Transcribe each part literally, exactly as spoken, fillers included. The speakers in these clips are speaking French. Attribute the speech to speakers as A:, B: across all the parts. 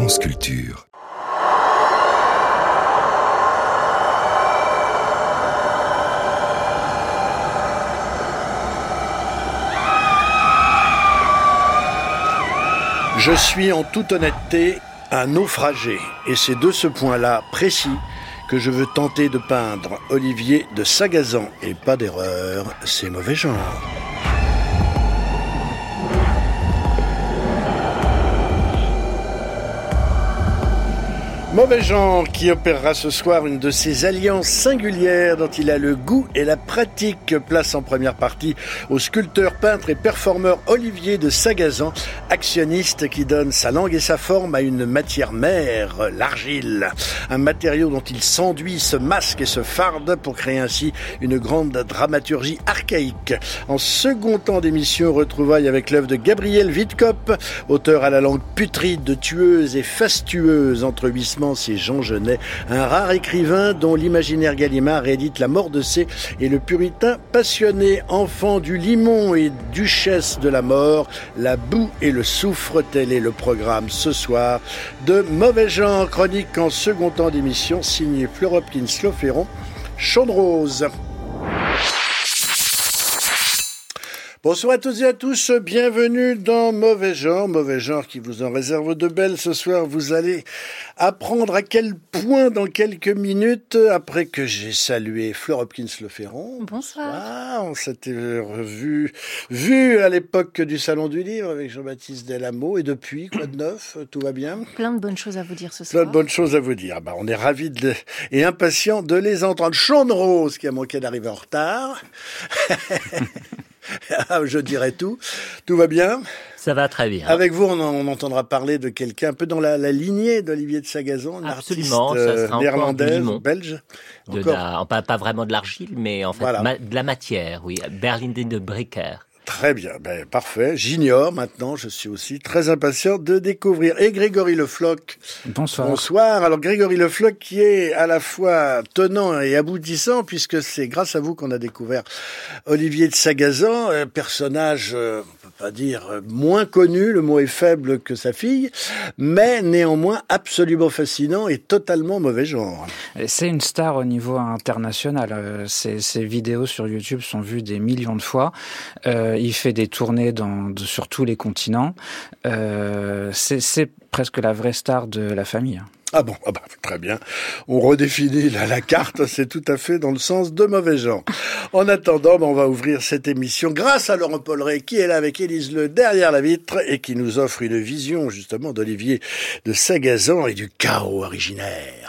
A: France Culture.
B: Je suis en toute honnêteté un naufragé, et c'est de ce point-là précis que je veux tenter de peindre Olivier de Sagazan. Et pas d'erreur, c'est mauvais genre. Mauvais genre qui opérera ce soir une de ces alliances singulières dont il a le goût et la pratique. Place en première partie au sculpteur, peintre et performeur Olivier de Sagazan, actionniste qui donne sa langue et sa forme à une matière mère, l'argile. Un matériau dont il s'enduit, se masque et se farde pour créer ainsi une grande dramaturgie archaïque. En second temps d'émission, retrouvailles avec l'œuvre de Gabriel Witkop, auteur à la langue putride, tueuse et fastueuse, entrehuissement c'est Jean Genet, un rare écrivain dont l'imaginaire Gallimard réédite La mort de C et Le puritain passionné, enfant du limon et duchesse de la mort, la boue et le soufre, tel est le programme ce soir de Mauvais genre, chronique en second temps d'émission, signé Fleur Hopkins-Loferron, Chaude Rose. Bonsoir à toutes et à tous, bienvenue dans Mauvais genre, Mauvais genre qui vous en réserve de belles. Ce soir, vous allez apprendre à quel point dans quelques minutes, après que j'ai salué Fleur Hopkins-Loferron.
C: Bonsoir.
B: Ah, on s'était revu, vu à l'époque du Salon du Livre avec Jean-Baptiste Delamo. Et depuis, quoi de neuf? Tout va bien?
C: Plein de bonnes choses à vous dire ce soir.
B: Plein de bonnes choses à vous dire. Bah, on est ravis de, et impatients de les entendre. Chaude Rose qui a manqué d'arriver en retard. Je dirais tout. Tout va bien?
D: Ça va très bien.
B: Avec vous, on, on entendra parler de quelqu'un un peu dans la, la lignée d'Olivier de Sagazan, une
D: Absolument,
B: artiste
D: ça sera
B: néerlandaise,
D: encore
B: belge.
D: De la, pas, pas vraiment de l'argile, mais en fait
B: Voilà.
D: ma, de la matière, oui. Berliner de Bricker.
B: Très bien, ben, parfait. J'ignore maintenant, je suis aussi très impatient de découvrir. Et Grégory Le Floch.
E: Bonsoir.
B: Bonsoir. Alors Grégory Le Floch qui est à la fois tenant et aboutissant, puisque c'est grâce à vous qu'on a découvert Olivier de Sagazan, un personnage, euh, on peut pas dire euh, moins connu, le mot est faible que sa fille, mais néanmoins absolument fascinant et totalement mauvais genre.
E: C'est une star au niveau international. Euh, ses, ses vidéos sur YouTube sont vues des millions de fois. Euh, Il fait des tournées dans, de, sur tous les continents. Euh, c'est, c'est presque la vraie star de la famille.
B: Ah bon, ah bah, très bien. On redéfinit la, la carte, c'est tout à fait dans le sens de mauvais genre. En attendant, bah, on va ouvrir cette émission grâce à Laurent Polleret qui est là avec Élise Le derrière la vitre et qui nous offre une vision justement d'Olivier de Sagazan et du chaos originaire.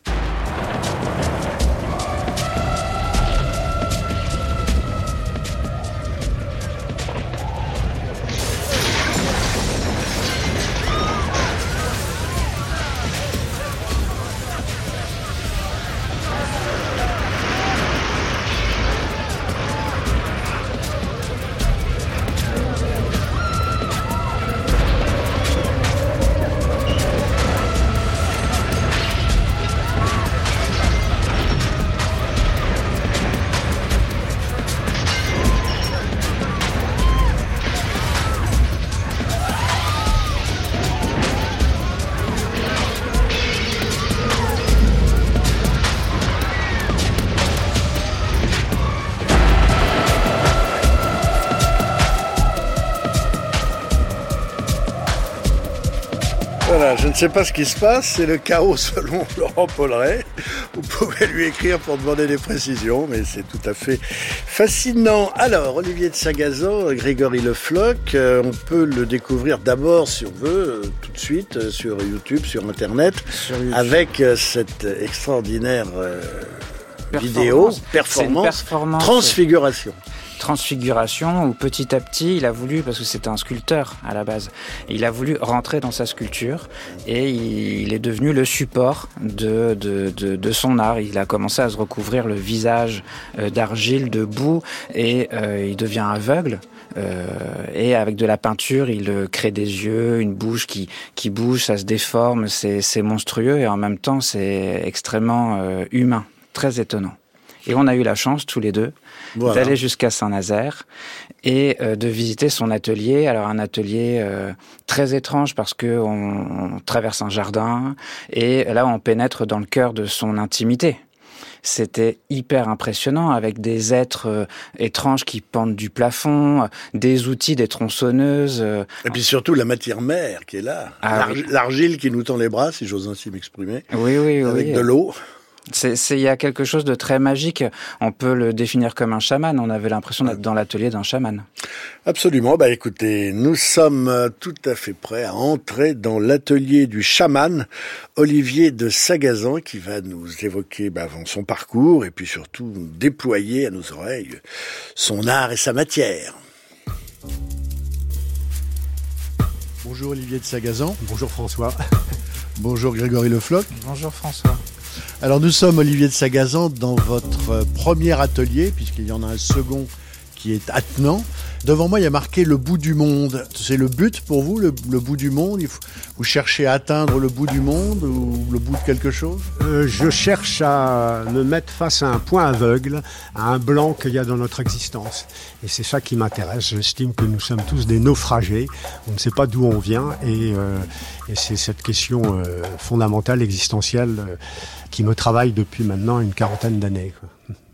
B: Voilà, je ne sais pas ce qui se passe, c'est le chaos selon Laurent Polleret. Vous pouvez lui écrire pour demander des précisions, mais c'est tout à fait fascinant. Alors, Olivier de Sagazan, Grégory Le Floch, euh, on peut le découvrir d'abord, si on veut, euh, tout de suite, euh, sur YouTube, sur Internet,
E: Sur YouTube.
B: avec euh, cette extraordinaire euh, vidéo, performance,
E: performance,
B: transfiguration.
E: Transfiguration où petit à petit il a voulu, parce que c'était un sculpteur à la base, il a voulu rentrer dans sa sculpture et il est devenu le support de, de, de, de son art. Il a commencé à se recouvrir le visage d'argile, de boue et euh, il devient aveugle. Euh, et avec de la peinture, il crée des yeux, une bouche qui, qui bouge, ça se déforme, c'est, c'est monstrueux et en même temps c'est extrêmement euh, humain, très étonnant. Et on a eu la chance, tous les deux, voilà. d'aller jusqu'à Saint-Nazaire et euh, de visiter son atelier. Alors un atelier euh, très étrange parce que on, on traverse un jardin et là on pénètre dans le cœur de son intimité. C'était hyper impressionnant avec des êtres euh, étranges qui pendent du plafond, euh, des outils, des tronçonneuses. Euh...
B: Et puis surtout la matière mère qui est là,
E: ah,
B: L'arg-
E: oui.
B: l'argile qui nous tend les bras, si j'ose ainsi m'exprimer.
E: Oui, oui,
B: avec
E: oui.
B: de l'eau.
E: C'est, c'est, il y a quelque chose de très magique. On peut le définir comme un chaman. On avait l'impression d'être dans l'atelier d'un chaman.
B: Absolument. Bah, écoutez, nous sommes tout à fait prêts à entrer dans l'atelier du chaman Olivier de Sagazan qui va nous évoquer bah, son parcours et puis surtout nous déployer à nos oreilles son art et sa matière. Bonjour Olivier de Sagazan.
A: Bonjour François.
B: Bonjour Grégory Le Floch.
E: Bonjour François.
B: Alors nous sommes Olivier de Sagazan dans votre premier atelier, puisqu'il y en a un second qui est attenant. Devant moi, il y a marqué le bout du monde. C'est le but pour vous, le, le bout du monde? Il faut, vous cherchez à atteindre le bout du monde ou le bout de quelque chose?
A: euh, Je cherche à me mettre face à un point aveugle, à un blanc qu'il y a dans notre existence. Et c'est ça qui m'intéresse. J'estime que nous sommes tous des naufragés. On ne sait pas d'où on vient. Et, euh, et c'est cette question euh, fondamentale, existentielle, euh, qui me travaille depuis maintenant une quarantaine d'années, quoi.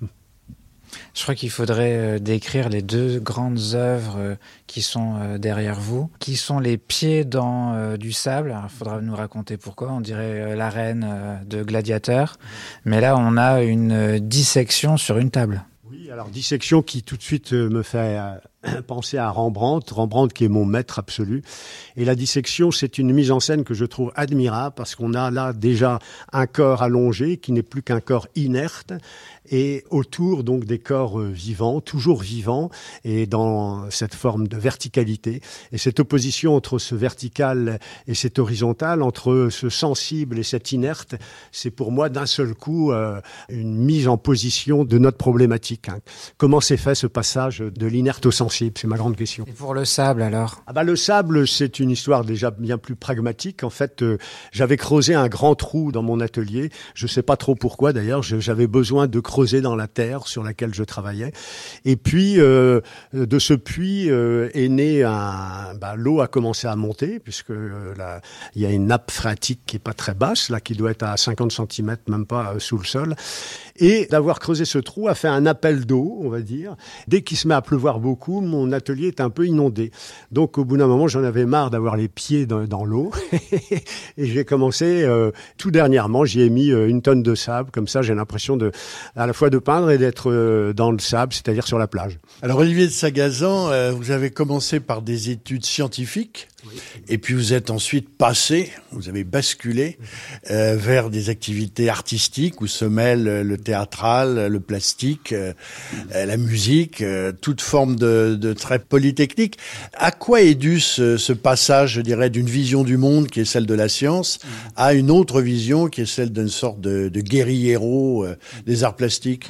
E: Je crois qu'il faudrait euh, décrire les deux grandes œuvres euh, qui sont euh, derrière vous, qui sont les pieds dans euh, du sable. Alors, il faudra nous raconter pourquoi. On dirait euh, l'arène euh, de Gladiateur. Mais là, on a une euh, dissection sur une table.
A: Oui, alors dissection qui tout de suite euh, me fait euh, penser à Rembrandt, Rembrandt qui est mon maître absolu. Et la dissection, c'est une mise en scène que je trouve admirable parce qu'on a là déjà un corps allongé qui n'est plus qu'un corps inerte et autour donc des corps euh, vivants, toujours vivants et dans cette forme de verticalité. Et cette opposition entre ce vertical et cet horizontal, entre ce sensible et cet inerte, c'est pour moi d'un seul coup euh, une mise en position de notre problématique. Hein. Comment s'est fait ce passage de l'inerte au sensible? C'est ma grande question.
E: Et pour le sable alors?
A: Ah bah le sable, c'est une histoire déjà bien plus pragmatique. En fait, euh, j'avais creusé un grand trou dans mon atelier. Je sais pas trop pourquoi d'ailleurs. Je, j'avais besoin de creuser dans la terre sur laquelle je travaillais. Et puis euh, de ce puits euh, est né un. Bah, l'eau a commencé à monter puisque euh, là, il y a une nappe phréatique qui est pas très basse là, qui doit être à cinquante centimètres, même pas euh, sous le sol. Et d'avoir creusé ce trou a fait un appel d'eau, on va dire. Dès qu'il se met à pleuvoir beaucoup, mon atelier est un peu inondé. Donc, au bout d'un moment, j'en avais marre d'avoir les pieds dans, dans l'eau. Et j'ai commencé, euh, tout dernièrement, j'y ai mis euh, une tonne de sable. Comme ça, j'ai l'impression de, à la fois de peindre et d'être euh, dans le sable, c'est-à-dire sur la plage.
B: Alors, Olivier de Sagazan, euh, vous avez commencé par des études scientifiques. Oui. Et puis vous êtes ensuite passé, vous avez basculé euh, vers des activités artistiques où se mêlent le théâtral, le plastique, euh, la musique, euh, toute forme de, de traits polytechniques. À quoi est dû ce, ce passage, je dirais, d'une vision du monde qui est celle de la science à une autre vision qui est celle d'une sorte de, de guerriero euh, des arts plastiques?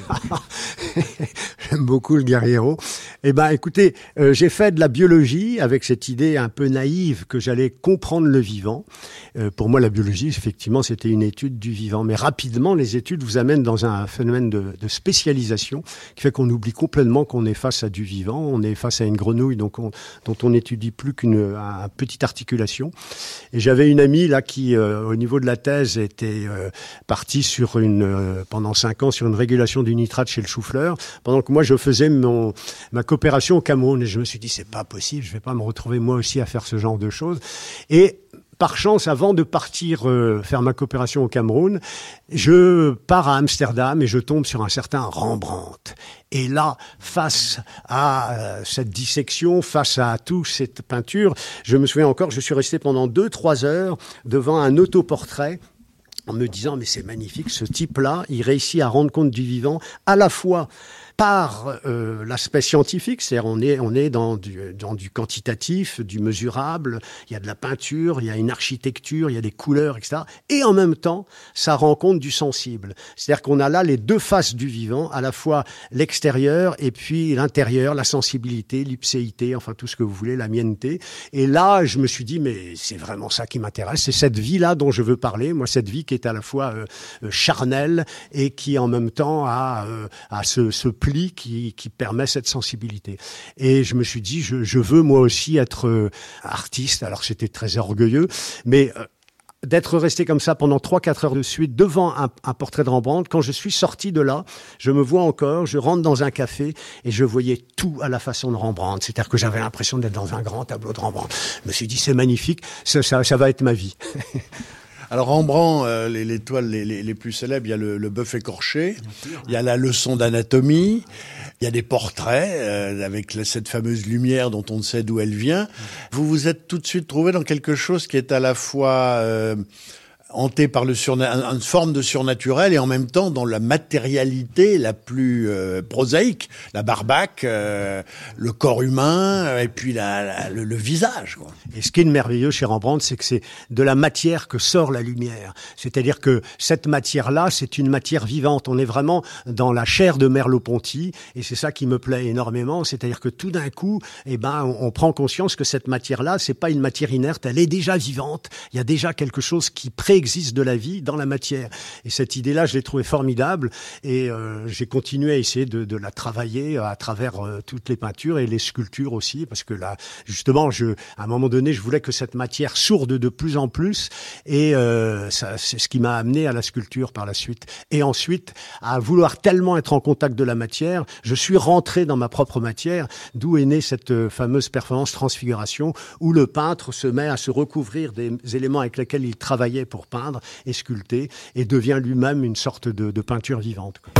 A: J'aime beaucoup le guerriero. Eh ben, écoutez, euh, j'ai fait de la biologie avec cette idée un peu naïve que j'allais comprendre le vivant. Euh, pour moi, la biologie, effectivement, c'était une étude du vivant. Mais rapidement, les études vous amènent dans un phénomène de, de spécialisation qui fait qu'on oublie complètement qu'on est face à du vivant. On est face à une grenouille donc on, dont on n'étudie plus qu'une un, petite articulation. Et j'avais une amie là qui, euh, au niveau de la thèse, était euh, partie sur une euh, pendant cinq ans sur une régulation du nitrate chez le chou-fleur, pendant que moi je faisais mon ma coopération au Cameroun. Et je me suis dit c'est pas possible, je vais pas me retrouver moi aussi à faire ce genre de choses. Et par chance, avant de partir euh, faire ma coopération au Cameroun, je pars à Amsterdam et je tombe sur un certain Rembrandt. Et là, face à euh, cette dissection, face à toute cette peinture, je me souviens encore, je suis resté pendant deux, trois heures devant un autoportrait en me disant, mais c'est magnifique, ce type-là, il réussit à rendre compte du vivant, à la fois par euh, l'aspect scientifique, c'est-à-dire on est, on est dans du, dans du quantitatif, du mesurable, il y a de la peinture, il y a une architecture, il y a des couleurs, et cetera. Et en même temps, ça rencontre du sensible. C'est-à-dire qu'on a là les deux faces du vivant, à la fois l'extérieur et puis l'intérieur, la sensibilité, l'ipséité, enfin tout ce que vous voulez, la mienneté. Et là, je me suis dit, mais c'est vraiment ça qui m'intéresse, c'est cette vie-là dont je veux parler, moi cette vie qui est à la fois euh, charnelle et qui en même temps a, euh, a ce, ce pli qui, qui permet cette sensibilité. Et je me suis dit, je, je veux moi aussi être euh, artiste, alors c'était très orgueilleux, mais... Euh, d'être resté comme ça pendant trois quatre heures de suite devant un, un portrait de Rembrandt, quand je suis sorti de là, je me vois encore, je rentre dans un café et je voyais tout à la façon de Rembrandt. C'est-à-dire que j'avais l'impression d'être dans un grand tableau de Rembrandt. Je me suis dit, c'est magnifique, ça, ça, ça va être ma vie.
B: Alors Rembrandt, euh, les, les toiles les, les, les plus célèbres, il y a le, le bœuf écorché, il y a la leçon d'anatomie, il y a des portraits euh, avec la, cette fameuse lumière dont on ne sait d'où elle vient. Vous vous êtes tout de suite trouvé dans quelque chose qui est à la fois euh, hanté par le surna- une forme de surnaturel et en même temps dans la matérialité la plus euh, prosaïque, la barbaque, euh, le corps humain et puis la, la, le, le visage, quoi.
A: Et ce qui est merveilleux chez Rembrandt, c'est que c'est de la matière que sort la lumière. C'est-à-dire que cette matière-là, c'est une matière vivante. On est vraiment dans la chair de Merleau-Ponty et c'est ça qui me plaît énormément. C'est-à-dire que tout d'un coup, eh ben, on, on prend conscience que cette matière-là, c'est pas une matière inerte, elle est déjà vivante. Il y a déjà quelque chose qui pré existe de la vie dans la matière. Et cette idée-là, je l'ai trouvée formidable et euh, j'ai continué à essayer de, de la travailler à travers euh, toutes les peintures et les sculptures aussi, parce que là, justement, je, à un moment donné, je voulais que cette matière sourde de plus en plus et euh, ça, c'est ce qui m'a amené à la sculpture par la suite. Et ensuite, à vouloir tellement être en contact de la matière, je suis rentré dans ma propre matière, d'où est née cette fameuse performance Transfiguration, où le peintre se met à se recouvrir des éléments avec lesquels il travaillait pour peindre et sculpter, et devient lui-même une sorte de, de peinture vivante, quoi.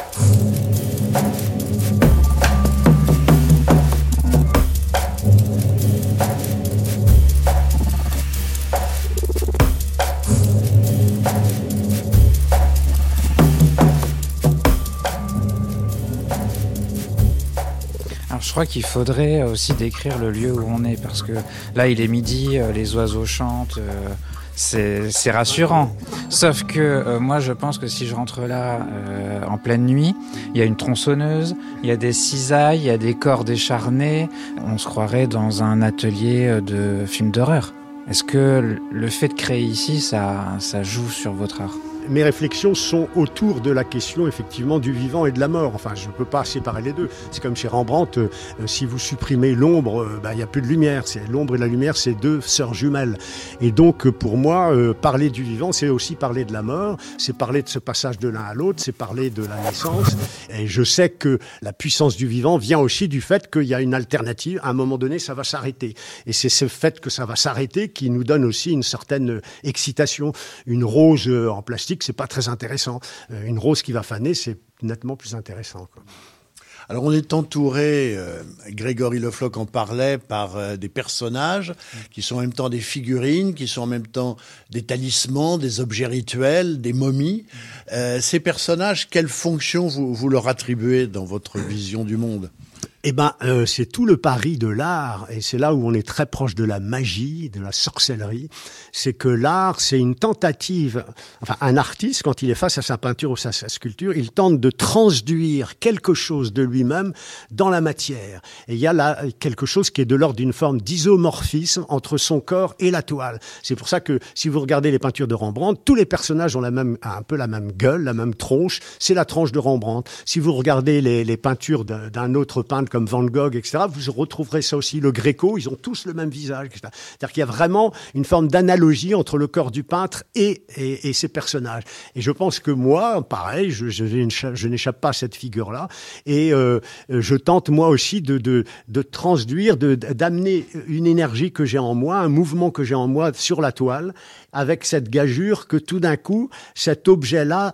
E: Alors je crois qu'il faudrait aussi décrire le lieu où on est, parce que là il est midi, les oiseaux chantent, euh, c'est, c'est rassurant. Sauf que euh, moi je pense que si je rentre là euh, en pleine nuit, il y a une tronçonneuse, il y a des cisailles, il y a des corps décharnés, on se croirait dans un atelier de film d'horreur. Est-ce que le fait de créer ici, ça, ça joue sur votre art ?
A: Mes réflexions sont autour de la question, effectivement, du vivant et de la mort. Enfin, je ne peux pas séparer les deux. C'est comme chez Rembrandt, euh, si vous supprimez l'ombre, il euh, n'y a plus de lumière. C'est, l'ombre et la lumière, c'est deux sœurs jumelles. Et donc, pour moi, euh, parler du vivant, c'est aussi parler de la mort, c'est parler de ce passage de l'un à l'autre, c'est parler de la naissance. Et je sais que la puissance du vivant vient aussi du fait qu'il y a une alternative. À un moment donné, ça va s'arrêter. Et c'est ce fait que ça va s'arrêter qui nous donne aussi une certaine excitation. Une rose euh, en plastique, c'est pas très intéressant. Euh, une rose qui va faner, c'est nettement plus intéressant, quoi.
B: Alors on est entouré, euh, Grégory Le Floch en parlait, par euh, des personnages qui sont en même temps des figurines, qui sont en même temps des talismans, des objets rituels, des momies. Euh, ces personnages, quelle fonction vous, vous leur attribuez dans votre vision du monde ?
A: Eh ben, euh, c'est tout le pari de l'art, et c'est là où on est très proche de la magie, de la sorcellerie. C'est que l'art, c'est une tentative. Enfin, un artiste, quand il est face à sa peinture ou à sa sculpture, il tente de transduire quelque chose de lui-même dans la matière. Et il y a là quelque chose qui est de l'ordre d'une forme d'isomorphisme entre son corps et la toile. C'est pour ça que si vous regardez les peintures de Rembrandt, tous les personnages ont la même, un peu la même gueule, la même tronche. C'est la tronche de Rembrandt. Si vous regardez les, les peintures d'un, d'un autre peintre comme Van Gogh, et cetera, vous retrouverez ça aussi. Le Gréco, ils ont tous le même visage, et cetera. C'est-à-dire qu'il y a vraiment une forme d'analogie entre le corps du peintre et, et, et ses personnages. Et je pense que moi, pareil, je, je, je n'échappe pas à cette figure-là. Et euh, je tente moi aussi de, de, de transduire, de, d'amener une énergie que j'ai en moi, un mouvement que j'ai en moi sur la toile, avec cette gageure que tout d'un coup, cet objet-là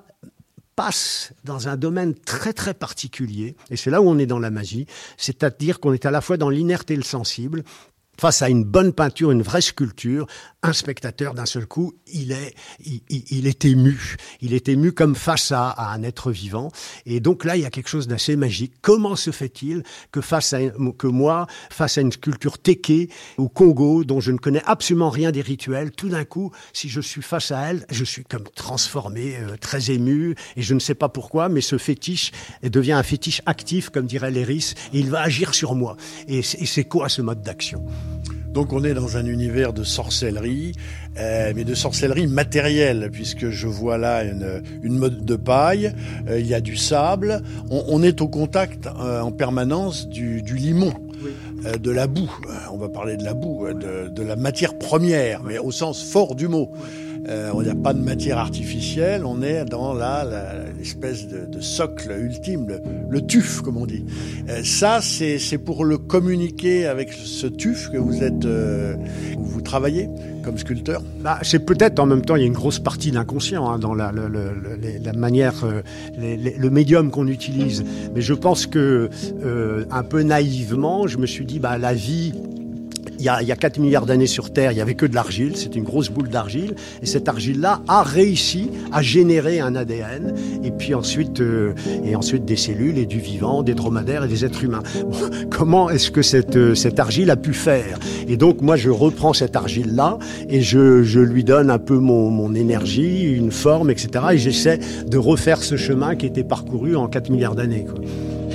A: passe dans un domaine très très particulier, et c'est là où on est dans la magie, c'est-à-dire qu'on est à la fois dans l'inerte et le sensible, face à une bonne peinture, une vraie sculpture, un spectateur, d'un seul coup, il est, il, il, il est ému. Il est ému comme face à, à un être vivant. Et donc là, il y a quelque chose d'assez magique. Comment se fait-il que face à, que moi, face à une sculpture teké au Congo, dont je ne connais absolument rien des rituels, tout d'un coup, si je suis face à elle, je suis comme transformé, euh, très ému, et je ne sais pas pourquoi, mais ce fétiche devient un fétiche actif, comme dirait Léris, et il va agir sur moi. Et c'est, et c'est quoi ce mode d'action ?
B: Donc on est dans un univers de sorcellerie, euh, mais de sorcellerie matérielle, puisque je vois là une, une mode de paille, euh, il y a du sable, on, on est au contact euh, en permanence du, du limon. Oui. Euh, de la boue, on va parler de la boue, de, de la matière première, mais au sens fort du mot. Euh, il n'y a pas de matière artificielle, on est dans la, la, l'espèce de, de socle ultime, le, le tuf, comme on dit. Euh, ça, c'est, c'est pour le communiquer avec ce tuf que vous êtes, euh, vous travaillez comme sculpteur.
A: Bah, c'est peut-être en même temps, il y a une grosse partie d'inconscient hein, dans la, la, la, la, la manière, euh, les, les, le médium qu'on utilise. Mais je pense que, euh, un peu naïvement, je me suis dit, bah, la vie. Il y, a, il y a quatre milliards d'années sur Terre, il n'y avait que de l'argile, c'était une grosse boule d'argile, et cette argile-là a réussi à générer un A D N, et puis ensuite, euh, et ensuite des cellules, et du vivant, des dromadaires et des êtres humains. Bon, comment est-ce que cette, euh, cette argile a pu faire ? Et donc moi je reprends cette argile-là, et je, je lui donne un peu mon, mon énergie, une forme, et cetera, et j'essaie de refaire ce chemin qui était parcouru en quatre milliards d'années, quoi.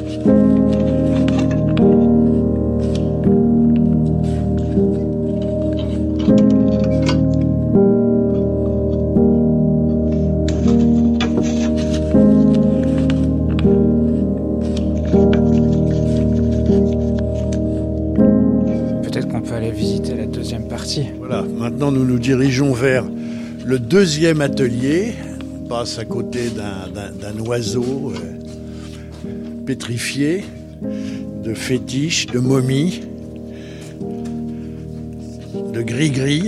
B: Voilà, maintenant nous nous dirigeons vers le deuxième atelier. On passe à côté d'un, d'un, d'un oiseau euh, pétrifié, de fétiche, de momie, de gris-gris.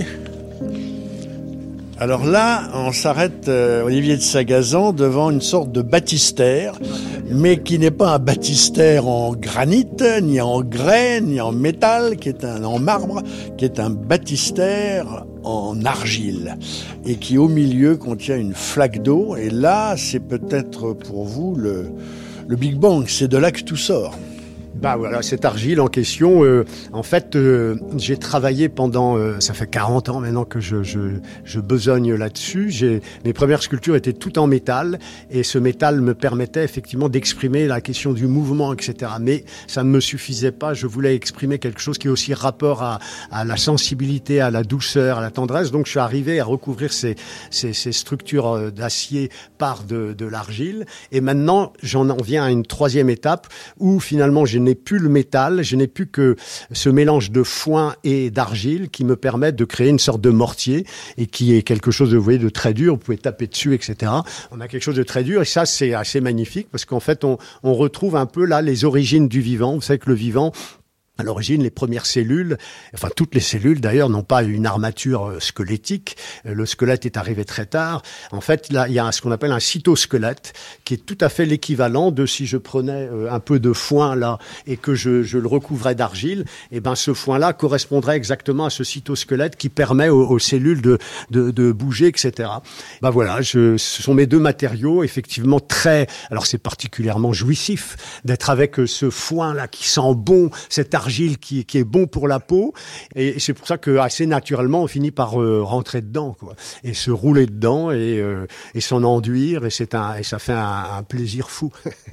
B: Alors là, on s'arrête, euh, Olivier de Sagazan, devant une sorte de baptistère, mais qui n'est pas un baptistère en granit, ni en grès, ni en métal, qui est un en marbre, qui est un baptistère en argile, et qui au milieu contient une flaque d'eau. Et là, c'est peut-être pour vous le, le Big Bang, c'est de là que tout sort.
A: Bah voilà, cette argile en question, euh, en fait, euh, j'ai travaillé pendant, euh, ça fait quarante ans maintenant que je, je, je besogne là-dessus. J'ai, mes premières sculptures étaient toutes en métal, et ce métal me permettait effectivement d'exprimer la question du mouvement, et cetera. Mais ça ne me suffisait pas, je voulais exprimer quelque chose qui est aussi rapport à, à la sensibilité, à la douceur, à la tendresse. Donc je suis arrivé à recouvrir ces, ces, ces structures d'acier par de, de l'argile. Et maintenant, j'en viens à une troisième étape où finalement j'ai Je n'ai plus le métal, je n'ai plus que ce mélange de foin et d'argile qui me permet de créer une sorte de mortier et qui est quelque chose de, vous voyez, de très dur. Vous pouvez taper dessus, et cetera. On a quelque chose de très dur et ça, c'est assez magnifique parce qu'en fait, on, on retrouve un peu là les origines du vivant. Vous savez que le vivant, à l'origine, les premières cellules, enfin toutes les cellules d'ailleurs, n'ont pas une armature squelettique. Le squelette est arrivé très tard. En fait, là, il y a ce qu'on appelle un cytosquelette, qui est tout à fait l'équivalent de si je prenais un peu de foin là et que je, je le recouvrais d'argile. Et ben, ce foin-là correspondrait exactement à ce cytosquelette qui permet aux, aux cellules de, de, de bouger, et cetera. Ben voilà, je, ce sont mes deux matériaux, effectivement très. Alors c'est particulièrement jouissif d'être avec ce foin-là qui sent bon, cette argile argile qui, qui est bon pour la peau, et c'est pour ça que assez naturellement on finit par euh, rentrer dedans, quoi, et se rouler dedans et, euh, et s'en enduire, et c'est un et ça fait un, un plaisir fou.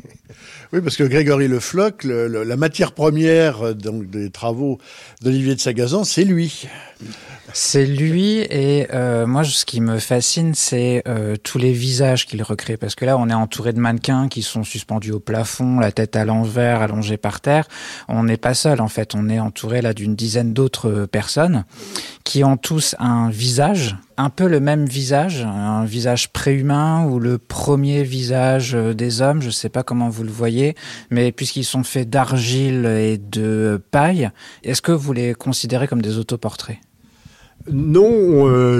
B: Oui, parce que Grégory Le Floch, le, le, la matière première donc des travaux d'Olivier de Sagazan, c'est lui.
E: C'est lui, et euh, moi ce qui me fascine, c'est euh, tous les visages qu'il recrée, parce que là on est entouré de mannequins qui sont suspendus au plafond, la tête à l'envers, allongés par terre. On n'est pas seul en fait, on est entouré là d'une dizaine d'autres personnes qui ont tous un visage, un peu le même visage, un visage préhumain ou le premier visage des hommes, je sais pas comment vous le voyez, mais puisqu'ils sont faits d'argile et de paille, est-ce que vous les considérez comme des autoportraits ?
A: Non, euh, c'est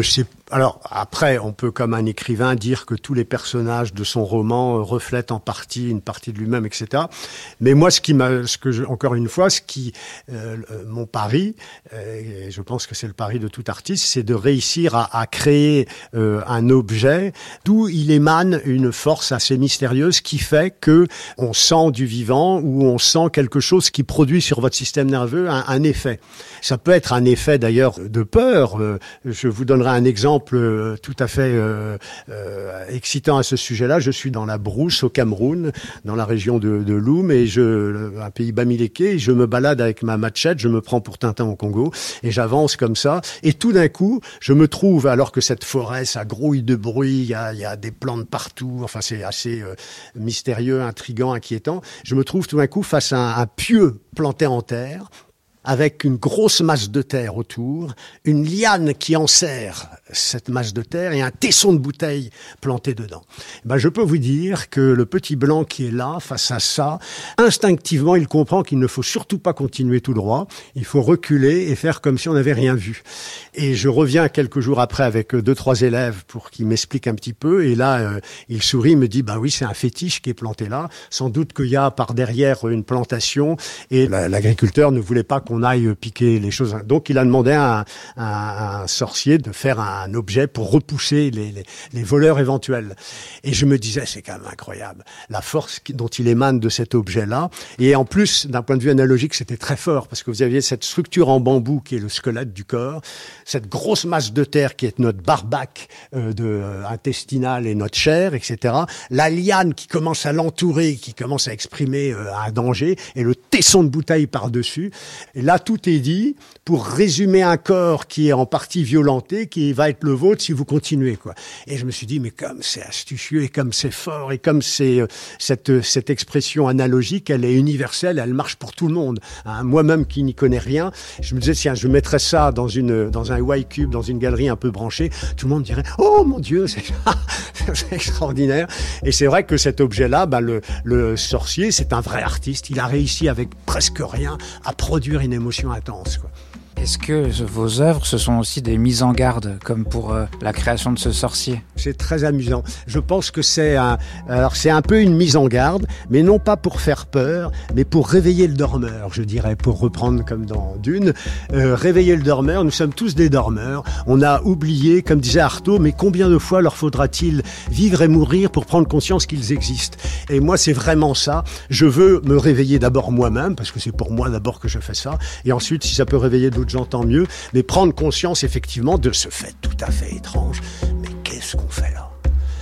A: Alors après, on peut comme un écrivain dire que tous les personnages de son roman reflètent en partie une partie de lui-même, et cetera. Mais moi, ce qui m'a, ce que je, encore une fois, ce qui, euh, mon pari, euh, et je pense que c'est le pari de tout artiste, c'est de réussir à, à créer euh, un objet d'où il émane une force assez mystérieuse qui fait que on sent du vivant ou on sent quelque chose qui produit sur votre système nerveux un, un effet. Ça peut être un effet d'ailleurs de peur. Euh, je vous donnerai un exemple tout à fait euh, euh, excitant à ce sujet-là. Je suis dans la brousse au Cameroun, dans la région de, de Loum, et je, un pays bamileke, et je me balade avec ma machette, je me prends pour Tintin au Congo, et j'avance comme ça, et tout d'un coup, je me trouve, alors que cette forêt, ça grouille de bruit, il y a, y a des plantes partout, enfin c'est assez euh, mystérieux, intriguant, inquiétant, je me trouve tout d'un coup face à un, un pieu planté en terre, avec une grosse masse de terre autour, une liane qui enserre cette masse de terre et un tesson de bouteille planté dedans. Ben, je peux vous dire que le petit blanc qui est là, face à ça, instinctivement, il comprend qu'il ne faut surtout pas continuer tout droit. Il faut reculer et faire comme si on n'avait rien vu. Et je reviens quelques jours après avec deux, trois élèves pour qu'ils m'expliquent un petit peu. Et là, euh, il sourit, me dit, bah oui, c'est un fétiche qui est planté là. Sans doute qu'il y a par derrière une plantation et la, l'agriculteur ne voulait pas qu'on aille piquer les choses. Donc, il a demandé à un, à un sorcier de faire un, un objet pour repousser les, les, les voleurs éventuels. Et je me disais, c'est quand même incroyable, la force dont il émane de cet objet-là. Et en plus, d'un point de vue analogique, c'était très fort parce que vous aviez cette structure en bambou qui est le squelette du corps, cette grosse masse de terre qui est notre barbaque euh, de, euh, intestinale et notre chair, et cetera. La liane qui commence à l'entourer, qui commence à exprimer euh, un danger, et le tesson de bouteille par-dessus. Et là, tout est dit pour résumer un corps qui est en partie violenté, qui va être le vôtre si vous continuez, quoi. Et je me suis dit, mais comme c'est astucieux et comme c'est fort et comme c'est euh, cette cette expression analogique, elle est universelle, elle marche pour tout le monde. Hein, moi-même qui n'y connais rien, je me disais, tiens, je mettrais ça dans une dans un Y-Cube, dans une galerie un peu branchée, tout le monde dirait, oh mon Dieu, c'est, c'est extraordinaire. Et c'est vrai que cet objet-là, ben, le, le sorcier, c'est un vrai artiste. Il a réussi avec presque rien à produire une émotion intense, quoi.
E: Est-ce que vos œuvres, ce sont aussi des mises en garde, comme pour euh, la création de ce sorcier ?
A: C'est très amusant. Je pense que c'est un, alors c'est un peu une mise en garde, mais non pas pour faire peur, mais pour réveiller le dormeur, je dirais, pour reprendre comme dans Dune. Euh, réveiller le dormeur, nous sommes tous des dormeurs. On a oublié, comme disait Artaud, mais combien de fois leur faudra-t-il vivre et mourir pour prendre conscience qu'ils existent ? Et moi, c'est vraiment ça. Je veux me réveiller d'abord moi-même, parce que c'est pour moi d'abord que je fais ça, et ensuite, si ça peut réveiller d'autres gens, tant mieux, mais prendre conscience effectivement de ce fait tout à fait étrange. Mais qu'est-ce qu'on fait là ?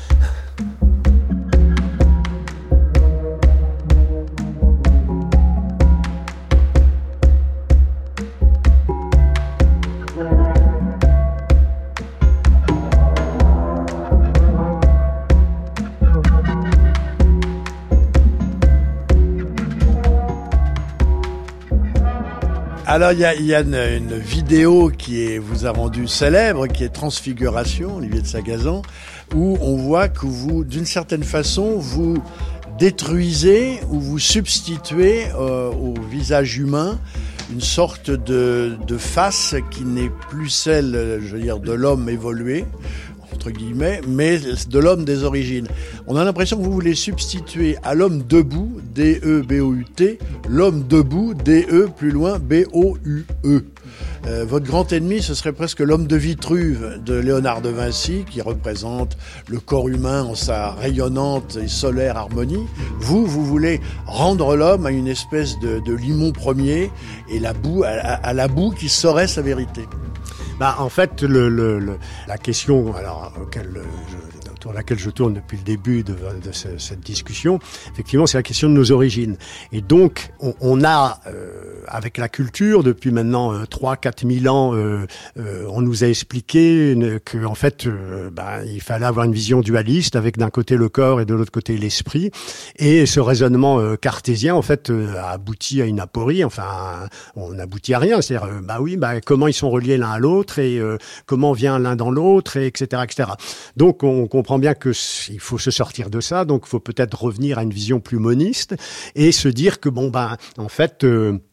B: Alors, il y a, y a une, une vidéo qui est, vous a rendu célèbre, qui est Transfiguration, Olivier de Sagazan, où on voit que vous, d'une certaine façon, vous détruisez ou vous substituez euh, au visage humain une sorte de, de face qui n'est plus celle, je veux dire, de l'homme évolué, entre guillemets, mais de l'homme des origines. On a l'impression que vous voulez substituer à l'homme debout, D E B O U T, l'homme debout, D E plus loin, B O U E. Euh, votre grand ennemi, ce serait presque l'homme de Vitruve de Léonard de Vinci, qui représente le corps humain en sa rayonnante et solaire harmonie. Vous, vous voulez rendre l'homme à une espèce de, de limon premier et la boue, à, à la boue qui saurait sa vérité.
A: Bah, en fait, le, le, le, la question alors, auquel je, autour de laquelle je tourne depuis le début de, de ce, cette discussion, effectivement, c'est la question de nos origines. Et donc, on, on a, euh, avec la culture, depuis maintenant euh, trois à quatre mille ans, euh, euh, on nous a expliqué qu'en fait, euh, bah, il fallait avoir une vision dualiste, avec d'un côté le corps et de l'autre côté l'esprit. Et ce raisonnement euh, cartésien, en fait, euh, a abouti à une aporie. Enfin, on n'aboutit à rien. C'est-à-dire, euh, bah oui, bah comment ils sont reliés l'un à l'autre et euh, comment vient l'un dans l'autre, et etc., et cetera. Donc, on comprend bien que il faut se sortir de ça. Donc, il faut peut-être revenir à une vision plus moniste et se dire que bon, ben, en fait. Euh,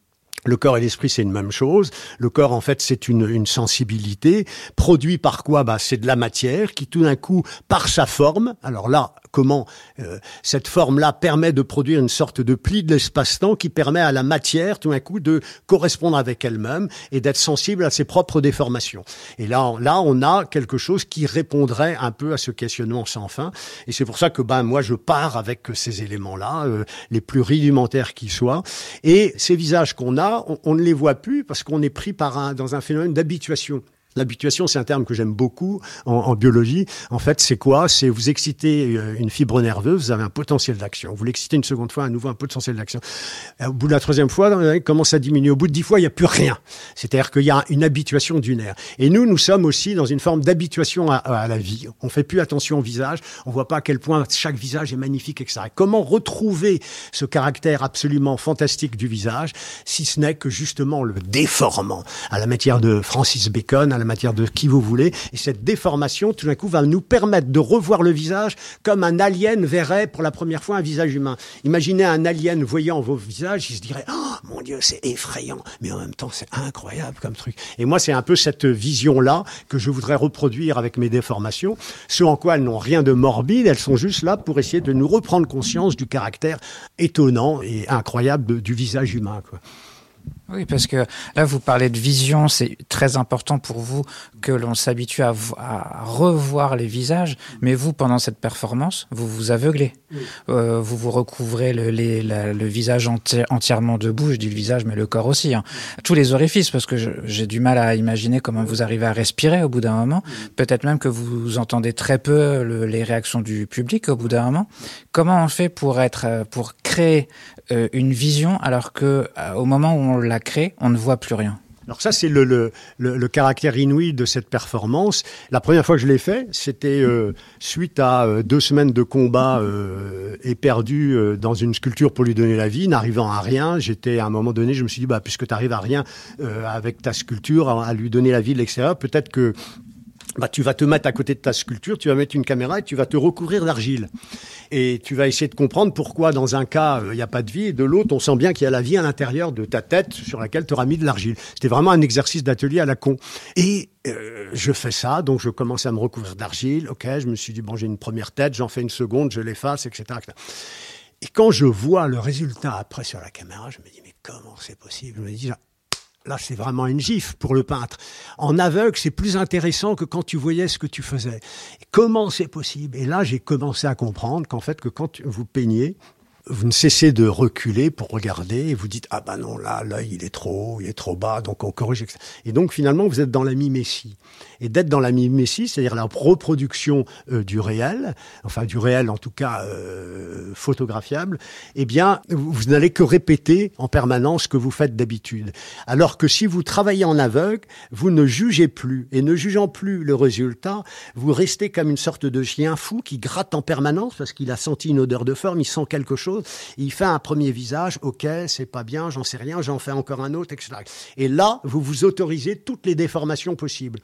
A: Le corps et l'esprit, c'est une même chose. Le corps, en fait, c'est une, une sensibilité. Produit par quoi? Bah, c'est de la matière qui, tout d'un coup, par sa forme, alors là, comment euh, cette forme-là permet de produire une sorte de pli de l'espace-temps qui permet à la matière, tout d'un coup, de correspondre avec elle-même et d'être sensible à ses propres déformations. Et là, on, là, on a quelque chose qui répondrait un peu à ce questionnement sans fin. Et c'est pour ça que, ben, moi, je pars avec ces éléments-là, euh, les plus rudimentaires qui soient. Et ces visages qu'on a, On, on ne les voit plus parce qu'on est pris par un, dans un phénomène d'habituation. L'habituation, c'est un terme que j'aime beaucoup en, en biologie. En fait, c'est quoi? C'est vous excitez une fibre nerveuse, vous avez un potentiel d'action. Vous l'excitez une seconde fois, à nouveau un potentiel d'action. Au bout de la troisième fois, il commence à diminuer. Au bout de dix fois, il n'y a plus rien. C'est-à-dire qu'il y a une habituation du nerf. Et nous, nous sommes aussi dans une forme d'habituation à, à la vie. On fait plus attention au visage. On voit pas à quel point chaque visage est magnifique, et cetera. Comment retrouver ce caractère absolument fantastique du visage, si ce n'est que justement le déformant, à la matière de Francis Bacon, à la matière de qui vous voulez, et cette déformation, tout d'un coup, va nous permettre de revoir le visage comme un alien verrait pour la première fois un visage humain. Imaginez un alien voyant vos visages, il se dirait « Oh, mon Dieu, c'est effrayant !» Mais en même temps, c'est incroyable comme truc. Et moi, c'est un peu cette vision-là que je voudrais reproduire avec mes déformations, ce en quoi elles n'ont rien de morbide, elles sont juste là pour essayer de nous reprendre conscience du caractère étonnant et incroyable de, du visage humain, quoi.
E: Oui, parce que là, vous parlez de vision, c'est très important pour vous que l'on s'habitue à, à revoir les visages, mais vous, pendant cette performance, vous vous aveuglez. Oui. Euh, vous vous recouvrez le, les, la, le visage enti- entièrement debout, je dis le visage, mais le corps aussi. Hein. Tous les orifices, parce que je, j'ai du mal à imaginer comment vous arrivez à respirer au bout d'un moment. Peut-être même que vous entendez très peu le, les réactions du public au bout d'un moment. Comment on fait pour être, pour créer euh, une vision alors que euh, au moment où on la crée, on ne voit plus rien?
A: Alors ça, c'est le, le, le, le caractère inouï de cette performance. La première fois que je l'ai fait, c'était euh, suite à euh, deux semaines de combat euh, éperdu euh, dans une sculpture pour lui donner la vie, n'arrivant à rien. J'étais, à un moment donné, je me suis dit, bah, puisque tu n'arrives à rien euh, avec ta sculpture, à, à lui donner la vie de l'extérieur, peut-être que bah, tu vas te mettre à côté de ta sculpture, tu vas mettre une caméra et tu vas te recouvrir d'argile. Et tu vas essayer de comprendre pourquoi, dans un cas, il euh, n'y a pas de vie, et de l'autre, on sent bien qu'il y a la vie à l'intérieur de ta tête sur laquelle tu auras mis de l'argile. C'était vraiment un exercice d'atelier à la con. Et euh, je fais ça, donc je commence à me recouvrir d'argile. Ok, je me suis dit, bon, j'ai une première tête, j'en fais une seconde, je l'efface, et cetera, et cetera. Et quand je vois le résultat après sur la caméra, je me dis, mais comment c'est possible? Je me dis, là, c'est vraiment une gifle pour le peintre. En aveugle, c'est plus intéressant que quand tu voyais ce que tu faisais. Et comment c'est possible? Et là, j'ai commencé à comprendre qu'en fait, que quand vous peignez, vous ne cessez de reculer pour regarder et vous dites « Ah ben non, là, l'œil, il est trop haut, il est trop bas, donc on corrige. » Et donc, finalement, vous êtes dans la mimésie. Et d'être dans la mimésie, c'est-à-dire la reproduction euh, du réel, enfin du réel en tout cas euh, photographiable, eh bien, vous, vous n'allez que répéter en permanence ce que vous faites d'habitude. Alors que si vous travaillez en aveugle, vous ne jugez plus. Et ne jugeant plus le résultat, vous restez comme une sorte de chien fou qui gratte en permanence parce qu'il a senti une odeur de forme, il sent quelque chose. Il fait un premier visage, ok, c'est pas bien, j'en sais rien, j'en fais encore un autre, et cetera. Et là, vous vous autorisez toutes les déformations possibles.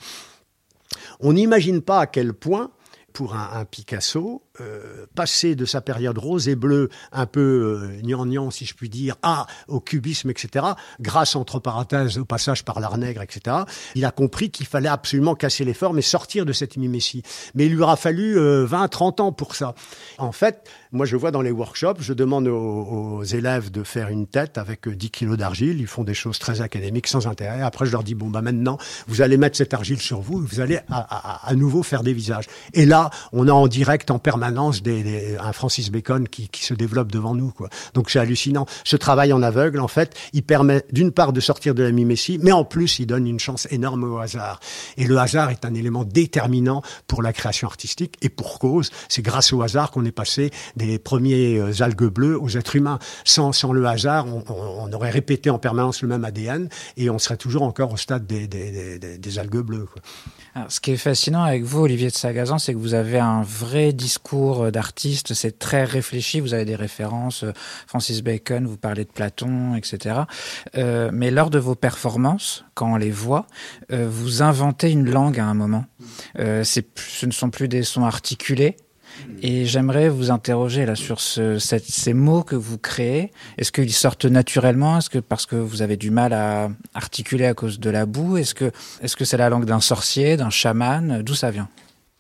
A: On n'imagine pas à quel point, pour un, un Picasso, euh, passer de sa période rose et bleue, un peu euh, gnangnan, si je puis dire, à au cubisme, et cetera, grâce, entre parenthèses, au passage par l'art nègre, et cetera, il a compris qu'il fallait absolument casser les formes et sortir de cette mimésie. Mais il lui aura fallu euh, vingt, trente ans pour ça. En fait, moi, je vois dans les workshops, je demande aux, aux élèves de faire une tête avec dix kilos d'argile. Ils font des choses très académiques, sans intérêt. Après, je leur dis, bon, bah maintenant, vous allez mettre cette argile sur vous, vous allez à, à, à nouveau faire des visages. Et là, on a en direct, en permanence, des, des, un Francis Bacon qui, qui se développe devant nous, quoi. Donc, c'est hallucinant. Ce travail en aveugle, en fait, il permet d'une part de sortir de la mimésie, mais en plus, il donne une chance énorme au hasard. Et le hasard est un élément déterminant pour la création artistique. Et pour cause, c'est grâce au hasard qu'on est passé des premiers algues bleues aux êtres humains. Sans, sans le hasard, on, on, on aurait répété en permanence le même A D N et on serait toujours encore au stade des, des, des, des algues bleues, quoi.
E: Alors, ce qui est fascinant avec vous, Olivier de Sagazan, c'est que vous avez un vrai discours d'artiste, c'est très réfléchi, vous avez des références, Francis Bacon, vous parlez de Platon, et cetera. Euh, mais lors de vos performances, quand on les voit, euh, vous inventez une langue à un moment. Euh, c'est, ce ne sont plus des sons articulés, Et j'aimerais vous interroger là sur ce, cette, ces mots que vous créez. Est-ce qu'ils sortent naturellement? Est-ce que parce que vous avez du mal à articuler à cause de la boue? Est-ce que, est-ce que c'est la langue d'un sorcier, d'un chaman? D'où ça vient?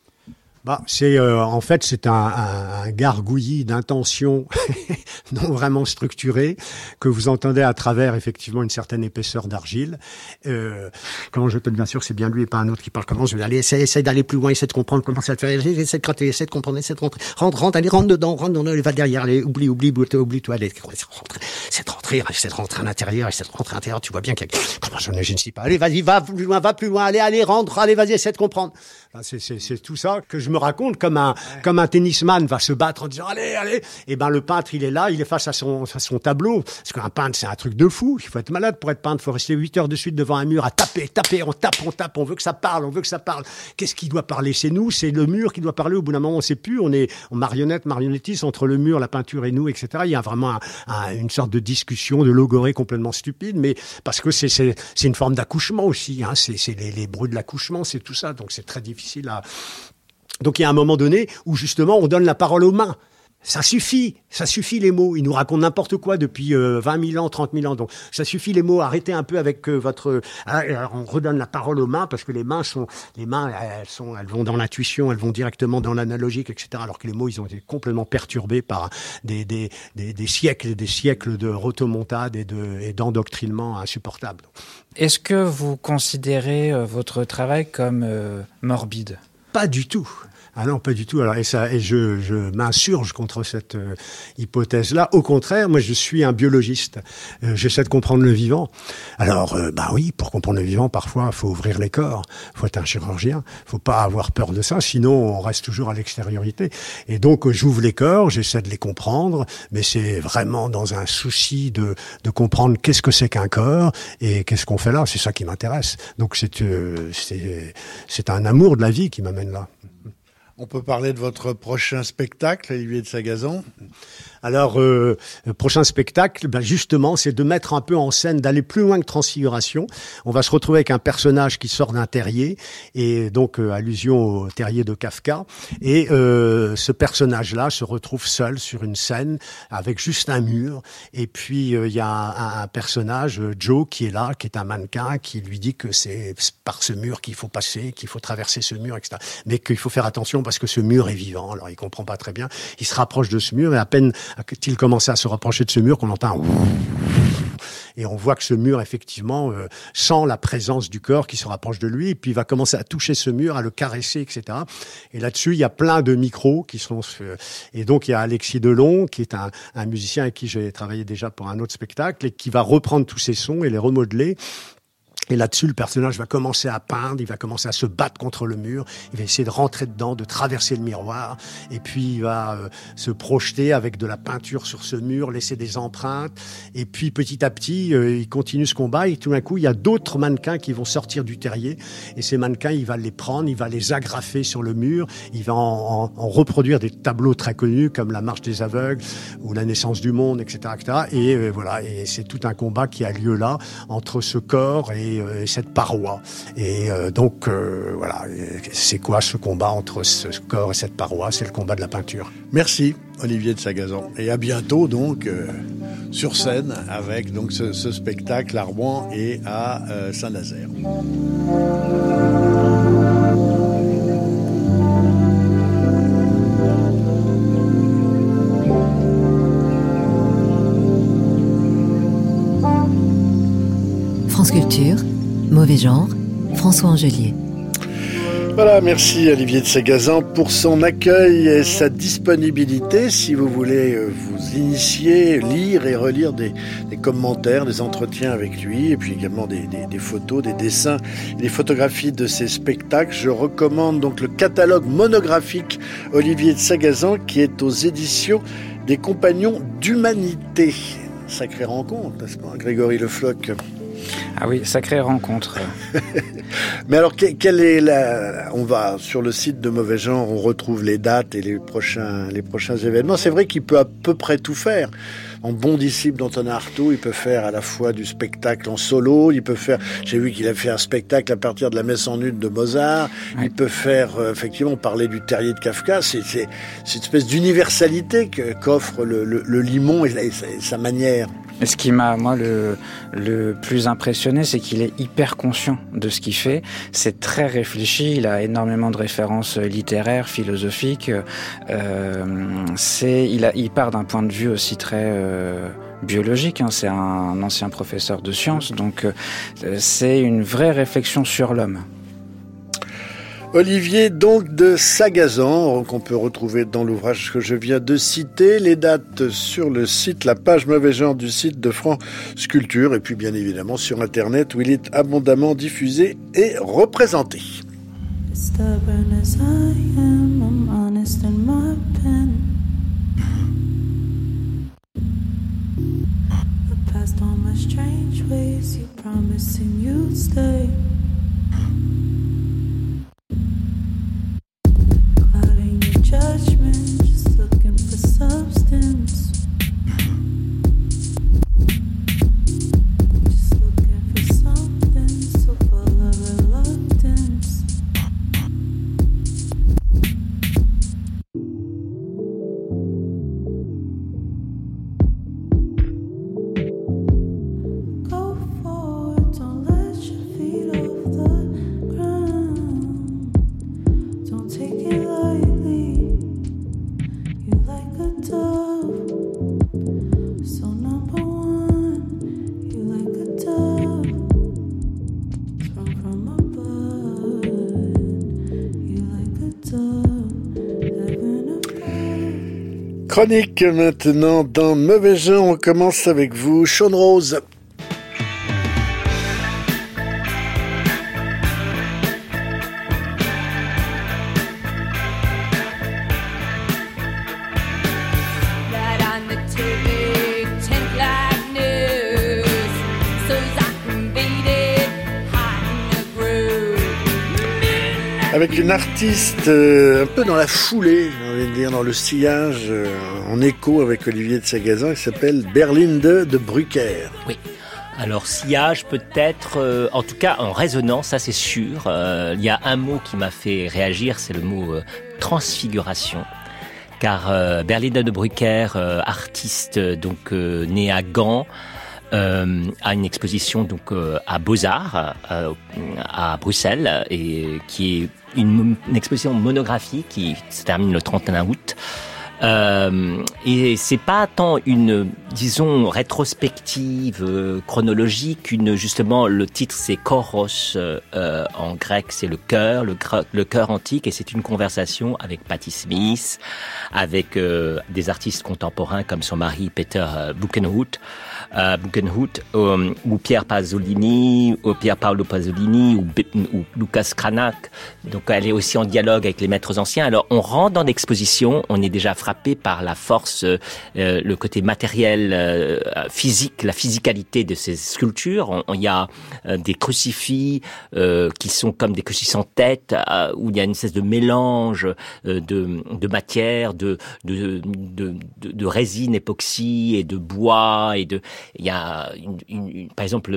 A: Bah, c'est euh, en fait c'est un, un, un gargouillis d'intentions non vraiment structurées que vous entendez à travers effectivement une certaine épaisseur d'argile. Euh, comment je peux bien sûr c'est bien lui et pas un autre qui parle. Comment je vais aller essayer, essayer d'aller plus loin, essayer de comprendre comment ça te fait. Essayer de gratter, essayer de comprendre, essayer de rentrer, rentre, rentre, allez rentre dedans, rentre dedans, va derrière, allez oublie, oublie, oublie, oublie toi, allez, c'est de rentrer, c'est de rentrer à l'intérieur, c'est de rentrer à l'intérieur. Tu vois bien qu'il y a comment je ne, je ne sais pas. Allez, vas-y, va plus loin, va plus loin, allez, allez, rentre, allez, vas-y, essaie de comprendre. Enfin, c'est, c'est, c'est tout ça que je me raconte comme un, ouais. comme un tennisman va se battre en disant allez, allez. Et ben, le peintre, il est là, il est face à son, à son tableau. Parce qu'un peintre, c'est un truc de fou. Il faut être malade pour être peintre. Il faut rester huit heures de suite devant un mur à taper, taper, on tape, on tape. On veut que ça parle, on veut que ça parle. Qu'est-ce qui doit parler? C'est nous, c'est le mur qui doit parler. Au bout d'un moment, on sait plus. On est en marionnette, marionnettiste entre le mur, la peinture et nous, et cetera. Il y a vraiment un, un, une sorte de discussion, de logorée complètement stupide, mais parce que c'est, c'est, c'est une forme d'accouchement aussi, hein. C'est, c'est les, les bruits de l'accouchement, c'est tout ça. Donc c'est très difficile à, donc il y a un moment donné où justement on donne la parole aux mains. Ça suffit, ça suffit les mots. Ils nous racontent n'importe quoi depuis euh, vingt mille ans, trente mille ans. Donc ça suffit les mots. Arrêtez un peu avec euh, votre. Alors, on redonne la parole aux mains parce que les mains sont, les mains, elles sont, elles vont dans l'intuition, elles vont directement dans l'analogique, et cetera. Alors que les mots, ils ont été complètement perturbés par des des des, des siècles et des siècles de rotomontade et de et d'endoctrinement insupportables.
E: Est-ce que vous considérez euh, votre travail comme euh, morbide?
A: Pas du tout. Ah non, pas du tout. Alors, et ça, et je, je m'insurge contre cette euh, hypothèse-là. Au contraire, moi, je suis un biologiste. Euh, j'essaie de comprendre le vivant. Alors, euh, bah oui, pour comprendre le vivant, parfois, il faut ouvrir les corps. Il faut être un chirurgien. Il faut pas avoir peur de ça, sinon on reste toujours à l'extériorité. Et donc, euh, j'ouvre les corps, j'essaie de les comprendre, mais c'est vraiment dans un souci de, de comprendre qu'est-ce que c'est qu'un corps et qu'est-ce qu'on fait là. C'est ça qui m'intéresse. Donc, c'est, euh, c'est, c'est un amour de la vie qui m'amène là.
B: On peut parler de votre prochain spectacle, Olivier de Sagazan?
A: Alors, euh, le prochain spectacle, ben justement, c'est de mettre un peu en scène, d'aller plus loin que Transfiguration. On va se retrouver avec un personnage qui sort d'un terrier, et donc euh, allusion au terrier de Kafka. Et euh, ce personnage-là se retrouve seul sur une scène avec juste un mur. Et puis il euh, y a un, un personnage, Joe, qui est là, qui est un mannequin, qui lui dit que c'est par ce mur qu'il faut passer, qu'il faut traverser ce mur, et cetera. Mais qu'il faut faire attention parce que ce mur est vivant. Alors il comprend pas très bien. Il se rapproche de ce mur et à peine a-t-il commencé à se rapprocher de ce mur qu'on entend un... Et on voit que ce mur, effectivement, euh, sent la présence du corps qui se rapproche de lui, et puis il va commencer à toucher ce mur, à le caresser, et cetera. Et là-dessus, il y a plein de micros qui sont... Euh, et donc, il y a Alexis Delon, qui est un, un musicien avec qui j'ai travaillé déjà pour un autre spectacle, et qui va reprendre tous ces sons et les remodeler. Et là-dessus, le personnage va commencer à peindre, il va commencer à se battre contre le mur, il va essayer de rentrer dedans, de traverser le miroir, et puis il va euh, se projeter avec de la peinture sur ce mur, laisser des empreintes, et puis petit à petit, euh, il continue ce combat, et tout d'un coup, il y a d'autres mannequins qui vont sortir du terrier, et ces mannequins, il va les prendre, il va les agrafer sur le mur, il va en, en, en reproduire des tableaux très connus, comme La Marche des aveugles, ou La naissance du monde, et cetera, et cetera. Et euh, voilà, et c'est tout un combat qui a lieu là, entre ce corps et et cette paroi. Et euh, donc, euh, voilà, c'est quoi ce combat entre ce corps et cette paroi? C'est le combat de la peinture.
B: Merci, Olivier de Sagazan. Et à bientôt, donc, euh, sur scène, avec donc ce, ce spectacle à Rouen et à euh, Saint-Nazaire.
C: France Culture, Mauvais Genre, François Angelier.
B: Voilà, merci Olivier de Sagazan pour son accueil et sa disponibilité. Si vous voulez vous initier, lire et relire des, des commentaires, des entretiens avec lui, et puis également des, des, des photos, des dessins, des photographies de ses spectacles, je recommande donc le catalogue monographique Olivier de Sagazan qui est aux éditions des Compagnons d'Humanité. Sacrée rencontre, n'est-ce pas, Grégory Le Floch?
E: Ah oui, sacrée rencontre.
B: Mais alors, quelle est la... On va sur le site de Mauvais Genre, on retrouve les dates et les prochains, les prochains événements. C'est vrai qu'il peut à peu près tout faire. En bon disciple d'Antonin Artaud, il peut faire à la fois du spectacle en solo, il peut faire, j'ai vu qu'il a fait un spectacle à partir de la Messe en Une de Mozart, oui. Il peut faire, euh, effectivement, parler du Terrier de Kafka, c'est, c'est, c'est une espèce d'universalité que, qu'offre le, le, le Limon et, et, sa, et sa manière.
E: Et ce qui m'a, moi, le, le plus impressionné, c'est qu'il est hyper conscient de ce qu'il fait. C'est très réfléchi. Il a énormément de références littéraires, philosophiques. Euh, c'est, il, a, il part d'un point de vue aussi très euh, biologique. Hein. C'est un, un ancien professeur de sciences. Donc, euh, c'est une vraie réflexion sur l'homme.
B: Olivier donc de Sagazan, qu'on peut retrouver dans l'ouvrage que je viens de citer, les dates sur le site, la page Mauvais Genre du site de France Culture, et puis bien évidemment sur Internet où il est abondamment diffusé et représenté. Stubborn as I am, I'm honest in my pen. I passed all my strange ways, you promising you'd stay. Judgment, just looking for substance. Just looking for something so full of reluctance. Go forward, don't let your feet off the ground. Don't take it lightly. So number one, you like a dove, sprung from above. You like a dove, heaven above. Chronique maintenant dans Mauvais Genre. On commence avec vous, Sean Rose. Avec une artiste euh, un peu dans la foulée, j'ai envie de dire, dans le sillage, euh, en écho avec Olivier de Sagazan, qui s'appelle Berlinde de Brückner.
D: Oui. Alors sillage peut-être, euh, en tout cas en résonance, ça c'est sûr. Euh, il y a un mot qui m'a fait réagir, c'est le mot euh, transfiguration. Car euh, Berlinde de Brückner, euh, artiste donc euh, né à Gand, Euh, à une exposition donc euh, à Beaux-Arts euh, à Bruxelles et qui est une, une exposition monographique qui se termine le trente et un août. Euh, et c'est pas tant une, disons, rétrospective euh, chronologique, une justement le titre c'est Choros euh, en grec, c'est le chœur, le, le chœur antique, et c'est une conversation avec Patti Smith, avec euh, des artistes contemporains comme son mari Peter Buckenhut. Euh, Buckenhut, euh, ou Pierre Pasolini, ou Pierre Paolo Pasolini, ou, ou Lucas Cranach. Donc elle est aussi en dialogue avec les maîtres anciens. Alors on rentre dans l'exposition, on est déjà frappé par la force, euh, le côté matériel, euh, physique, la physicalité de ces sculptures. Il y a euh, des crucifix euh, qui sont comme des crucifix en tête, euh, où il y a une espèce de mélange euh, de, de matière, de, de, de, de, de résine époxy et de bois et de il y a une, une, une, par exemple,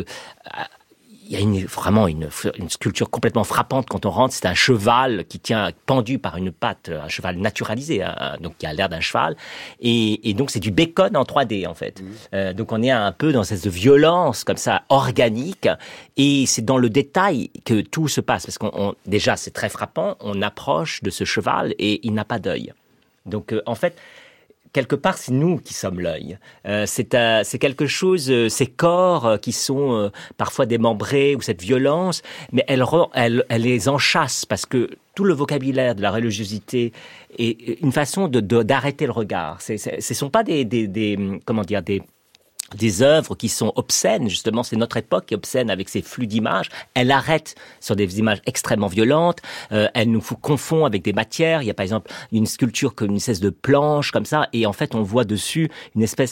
D: il y a une, vraiment une, une sculpture complètement frappante quand on rentre. C'est un cheval qui tient pendu par une patte, un cheval naturalisé, hein, donc qui a l'air d'un cheval. Et, et donc c'est du Bacon en trois D en fait. Mmh. Euh, donc on est un peu dans cette violence comme ça organique. Et c'est dans le détail que tout se passe parce qu'on on, déjà c'est très frappant. On approche de ce cheval et il n'a pas d'œil. Donc euh, en fait. Quelque part, c'est nous qui sommes l'œil. Euh, c'est, euh, c'est quelque chose, euh, ces corps euh, qui sont euh, parfois démembrés ou cette violence, mais elle, elle, elle les enchâsse parce que tout le vocabulaire de la religiosité est une façon de, de, d'arrêter le regard. C'est, c'est, ce ne sont pas des, des, des, comment dire, des des œuvres qui sont obscènes, justement, c'est notre époque qui est obscène avec ces flux d'images. Elle arrête sur des images extrêmement violentes, euh, elle nous confond avec des matières. Il y a par exemple une sculpture comme une espèce de planche comme ça, et en fait on voit dessus une espèce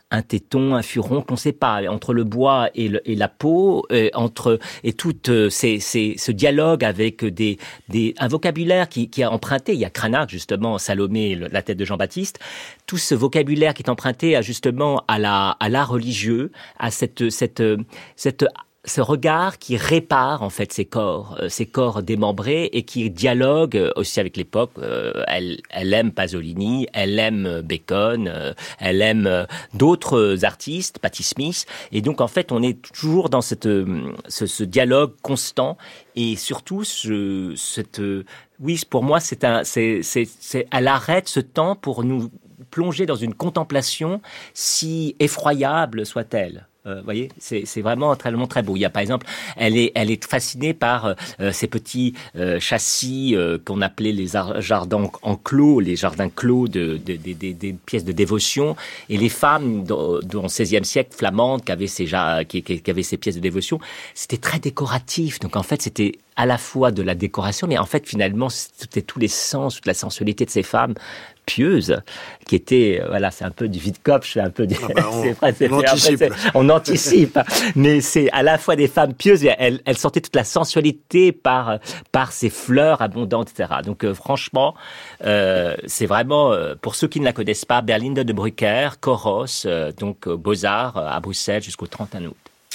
D: un téton, un furon qu'on ne sait pas, entre le bois et, le, et la peau, euh, entre et tout euh, ces, ces, ce dialogue avec des, des un vocabulaire qui, qui a emprunté. Il y a Cranach justement, Salomé, le, la tête de Jean-Baptiste. Tout ce vocabulaire qui est emprunté à justement à la à l'art religieux, à cette cette cette ce regard qui répare en fait ces corps, euh, ces corps démembrés et qui dialogue euh, aussi avec l'époque. Euh, elle, elle aime Pasolini, elle aime Bacon, euh, elle aime euh, d'autres artistes, Patti Smith. Et donc en fait, on est toujours dans cette, euh, ce, ce dialogue constant et surtout ce, cette. Euh, oui, pour moi, c'est un, c'est, c'est, c'est, elle arrête ce temps pour nous plonger dans une contemplation si effroyable soit-elle. Vous euh, voyez, c'est, c'est vraiment très, très beau. Il y a par exemple, elle est, elle est fascinée par euh, ces petits euh, châssis euh, qu'on appelait les ar- jardins enclos, les jardins clos de, de, de, de, des pièces de dévotion. Et les femmes dans, dans le seizième siècle flamandes qui avaient ces, qui, qui, qui avaient ces pièces de dévotion, c'était très décoratif. Donc en fait, c'était à la fois de la décoration, mais en fait finalement, c'était tous les sens, toute la sensualité de ces femmes pieuses, qui étaient, voilà, c'est un peu du Wittkopp, c'est un peu du...
B: Ah bah on,
D: c'est vrai, c'est,
B: on anticipe.
D: Après, c'est, on anticipe, mais c'est à la fois des femmes pieuses, et elles, elles sortaient toute la sensualité par, par ces fleurs abondantes, et cetera. Donc euh, franchement, euh, c'est vraiment, euh, pour ceux qui ne la connaissent pas, Berlinde de Brücker, Choros, euh, donc euh, Beaux-Arts euh, à Bruxelles jusqu'au trente et un août.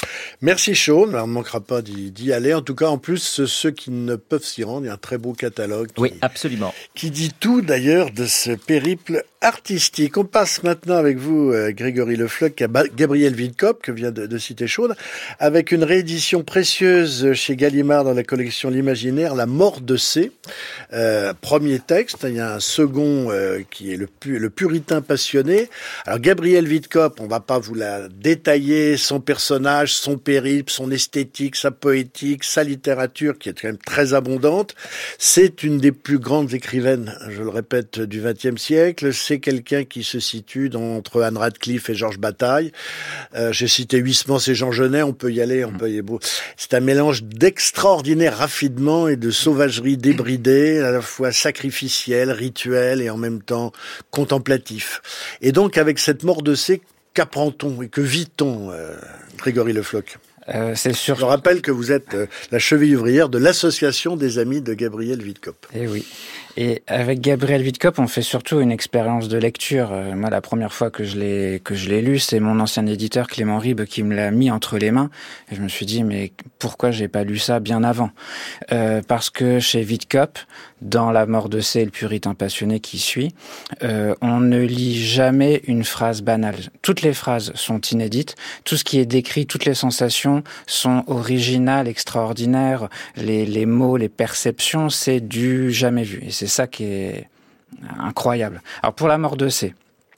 B: Merci Sean, on ne manquera pas d'y, d'y aller. En tout cas, en plus, ceux qui ne peuvent s'y rendre, il y a un très beau catalogue. Qui,
D: oui, absolument.
B: Qui dit tout d'ailleurs de ce périple artistique. On passe maintenant avec vous, euh, Grégory Le Floch, à Gabriel Wittkopp, que vient de, de citer Sean, avec une réédition précieuse chez Gallimard dans la collection L'Imaginaire, La mort de C. Euh, premier texte, il y a un second euh, qui est le, pu, le puritain passionné. Alors Gabriel Wittkopp, on ne va pas vous la détailler, son personnage, son périple, son esthétique, sa poétique, sa littérature qui est quand même très abondante. C'est une des plus grandes écrivaines, je le répète, du vingtième siècle. C'est quelqu'un qui se situe dans, entre Anne Radcliffe et Georges Bataille. Euh, j'ai cité Huysmans et Jean Genet, on peut y aller, on peut y aller. C'est un mélange d'extraordinaire raffinement et de sauvagerie débridée, à la fois sacrificielle, rituelle et en même temps contemplatif. Et donc avec cette mort de C, qu'apprend-on et que vit-on, euh, Grégory Le Floch?
E: Euh, c'est sûr.
B: Je rappelle que vous êtes euh, la cheville ouvrière de l'association des amis de Gabriel Wittkopp.
E: Eh oui. Et avec Gabriel Wittkopp, on fait surtout une expérience de lecture. Euh, moi, la première fois que je l'ai que je l'ai lu, c'est mon ancien éditeur Clément Ribes qui me l'a mis entre les mains. Et je me suis dit, mais pourquoi j'ai pas lu ça bien avant? euh, Parce que chez Wittkopp, dans La mort de C, le puritain passionné qui suit, euh, on ne lit jamais une phrase banale. Toutes les phrases sont inédites. Tout ce qui est décrit, toutes les sensations sont originales, extraordinaires. Les, les mots, les perceptions, c'est du jamais vu. Et c'est ça qui est incroyable. Alors pour La mort de C,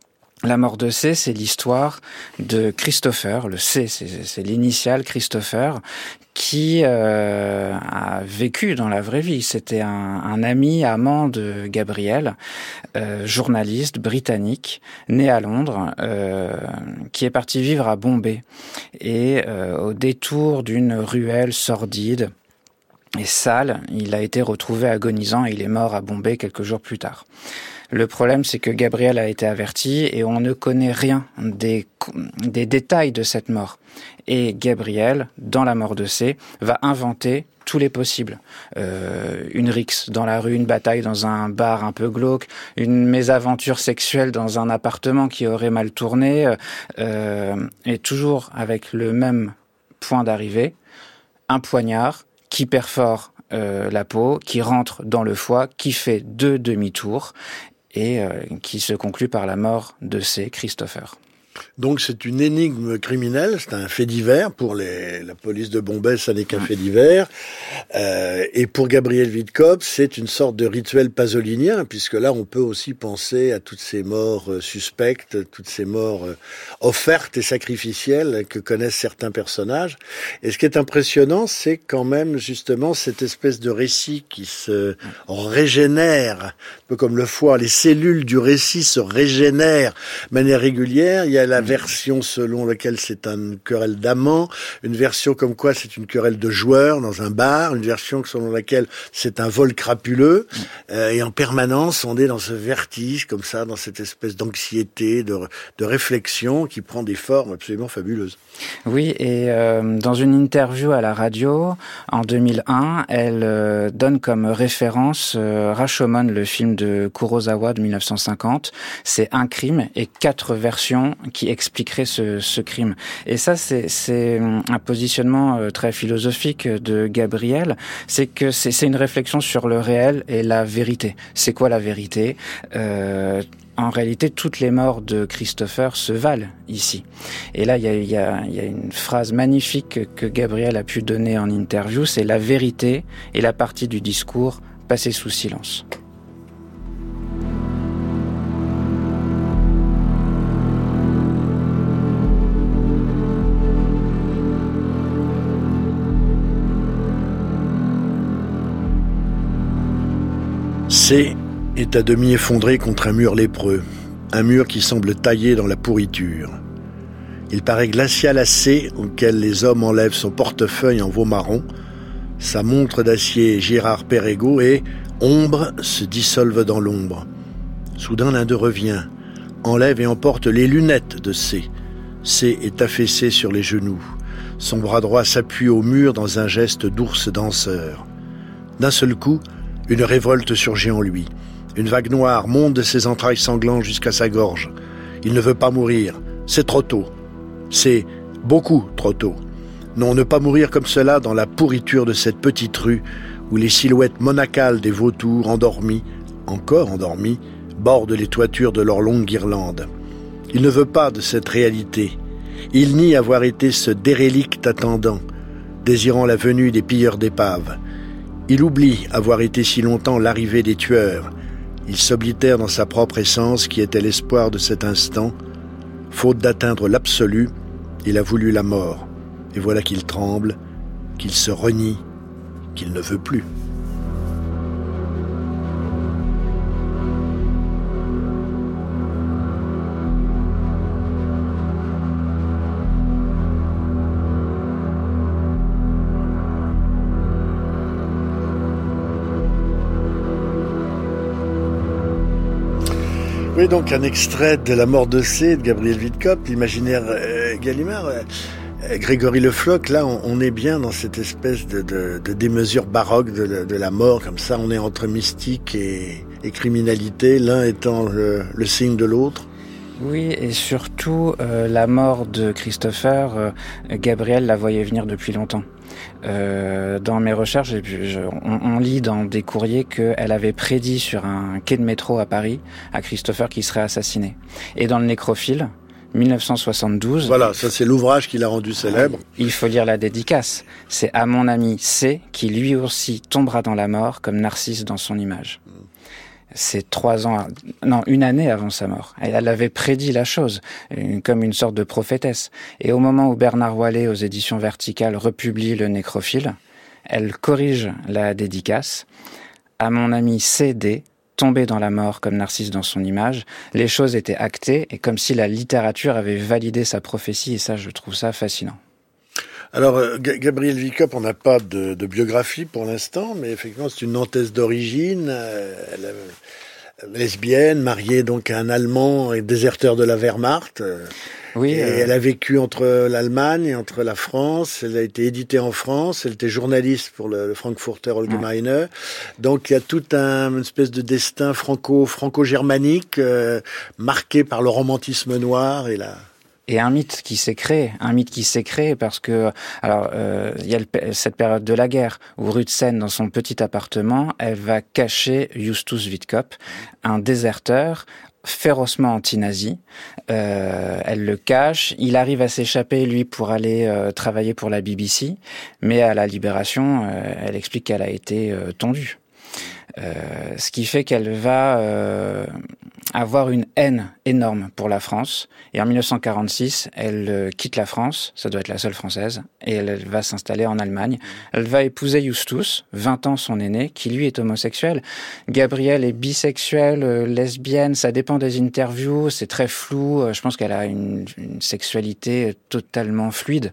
E: La mort de C, c'est l'histoire de Christopher. Le C, c'est, c'est l'initiale Christopher, qui euh, a vécu dans la vraie vie. C'était un, un ami, amant de Gabriel, euh, journaliste britannique, né à Londres, euh, qui est parti vivre à Bombay. Et euh, au détour d'une ruelle sordide et sale, il a été retrouvé agonisant et il est mort à Bombay quelques jours plus tard. Le problème, c'est que Gabriel a été averti et on ne connaît rien des, des détails de cette mort. Et Gabriel, dans La mort de C, va inventer tous les possibles. Euh, une rixe dans la rue, une bataille dans un bar un peu glauque, une mésaventure sexuelle dans un appartement qui aurait mal tourné, euh, et toujours avec le même point d'arrivée, un poignard qui perfore euh, la peau, qui rentre dans le foie, qui fait deux demi-tours et euh, qui se conclut par la mort de C, Christopher.
B: Donc c'est une énigme criminelle, c'est un fait divers. Pour les, la police de Bombay, ça n'est qu'un fait divers. Euh, et pour Gabriel Wittkopp, c'est une sorte de rituel pasolinien, puisque là, on peut aussi penser à toutes ces morts euh, suspectes, toutes ces morts euh, offertes et sacrificielles que connaissent certains personnages. Et ce qui est impressionnant, c'est quand même justement cette espèce de récit qui se régénère, un peu comme le foie. Les cellules du récit se régénèrent de manière régulière. Il y a a la version selon laquelle c'est une querelle d'amants, une version comme quoi c'est une querelle de joueurs dans un bar, une version selon laquelle c'est un vol crapuleux, euh, et en permanence on est dans ce vertige comme ça, dans cette espèce d'anxiété, de, de réflexion qui prend des formes absolument fabuleuses.
E: Oui, et euh, dans une interview à la radio en deux mille un, elle euh, donne comme référence euh, Rashomon, le film de Kurosawa de mille neuf cent cinquante. C'est un crime et quatre versions qui expliqueraient ce, ce crime. Et ça, c'est, c'est un positionnement euh, très philosophique de Gabriel. C'est que c'est, c'est une réflexion sur le réel et la vérité. C'est quoi la vérité ? euh, En réalité, toutes les morts de Christopher se valent ici. Et là, il y a, il y a, il y a une phrase magnifique que Gabriel a pu donner en interview, c'est la vérité et la partie du discours passée sous silence.
B: C est à demi effondré contre un mur lépreux, un mur qui semble taillé dans la pourriture. Il paraît glacial à C, auquel les hommes enlèvent son portefeuille en veau marron, sa montre d'acier Girard Perregaux et, ombre, se dissolvent dans l'ombre. Soudain l'un d'eux revient, enlève et emporte les lunettes de C. C est affaissé sur les genoux. Son bras droit s'appuie au mur dans un geste d'ours danseur. D'un seul coup, une révolte surgit en lui. Une vague noire monte de ses entrailles sanglantes jusqu'à sa gorge. Il ne veut pas mourir. C'est trop tôt. C'est beaucoup trop tôt. Non, ne pas mourir comme cela dans la pourriture de cette petite rue où les silhouettes monacales des vautours endormis, encore endormis, bordent les toitures de leurs longues guirlandes. Il ne veut pas de cette réalité. Il nie avoir été ce dérélict attendant, désirant la venue des pilleurs d'épaves. Il oublie avoir été si longtemps l'arrivée des tueurs. Il s'oblitère dans sa propre essence qui était l'espoir de cet instant. Faute d'atteindre l'absolu, il a voulu la mort. Et voilà qu'il tremble, qu'il se renie, qu'il ne veut plus. Oui, donc un extrait de La mort de C de Gabriel Witkop, l'imaginaire euh, Gallimard. Euh, Grégory Le Floch, là, on, on est bien dans cette espèce de, de, de démesure baroque de, la, de la mort, comme ça, on est entre mystique et, et criminalité, l'un étant le, le signe de l'autre.
E: Oui, et surtout, euh, la mort de Christopher, euh, Gabriel la voyait venir depuis longtemps. Euh, dans mes recherches, je, je, on, on lit dans des courriers qu'elle avait prédit sur un quai de métro à Paris à Christopher qui serait assassiné. Et dans le Nécrophile, mille neuf cent soixante-douze...
B: Voilà, ça c'est l'ouvrage qui l'a rendu célèbre.
E: Il faut lire la dédicace. C'est à mon ami C qui lui aussi tombera dans la mort comme Narcisse dans son image. C'est trois ans, non, une année avant sa mort. Elle avait prédit la chose, comme une sorte de prophétesse. Et au moment où Bernard Wallet, aux éditions Verticales, republie le Nécrophile, elle corrige la dédicace. À mon ami C D, tombé dans la mort comme Narcisse dans son image, les choses étaient actées et comme si la littérature avait validé sa prophétie, et ça, je trouve ça fascinant.
B: Alors, euh, Gabriel Witkop, on n'a pas de, de biographie pour l'instant, mais effectivement, c'est une Nantaise d'origine, euh, elle est lesbienne, mariée donc à un Allemand et déserteur de la Wehrmacht. Euh,
E: oui.
B: Et
E: Euh...
B: elle a vécu entre l'Allemagne et entre la France. Elle a été éditée en France. Elle était journaliste pour le, le Frankfurter Allgemeine. Ouais. Donc, il y a tout un une espèce de destin franco, franco-germanique, euh, marqué par le romantisme noir et la...
E: Et un mythe qui s'est créé, un mythe qui s'est créé parce que, alors, euh, il y a le, cette période de la guerre où Ruth Sen, dans son petit appartement, elle va cacher Justus Witkop, un déserteur férocement anti-nazi. Euh, elle le cache. Il arrive à s'échapper, lui, pour aller euh, travailler pour la B B C. Mais à la Libération, euh, elle explique qu'elle a été euh, tondue. Euh, ce qui fait qu'elle va... Euh, avoir une haine énorme pour la France. Et en mille neuf cent quarante-six, elle euh, quitte la France, ça doit être la seule française, et elle, elle va s'installer en Allemagne. Elle va épouser Justus, vingt ans son aîné, qui lui est homosexuel. Gabrielle est bisexuelle, euh, lesbienne, ça dépend des interviews, c'est très flou. Euh, je pense qu'elle a une, une sexualité totalement fluide.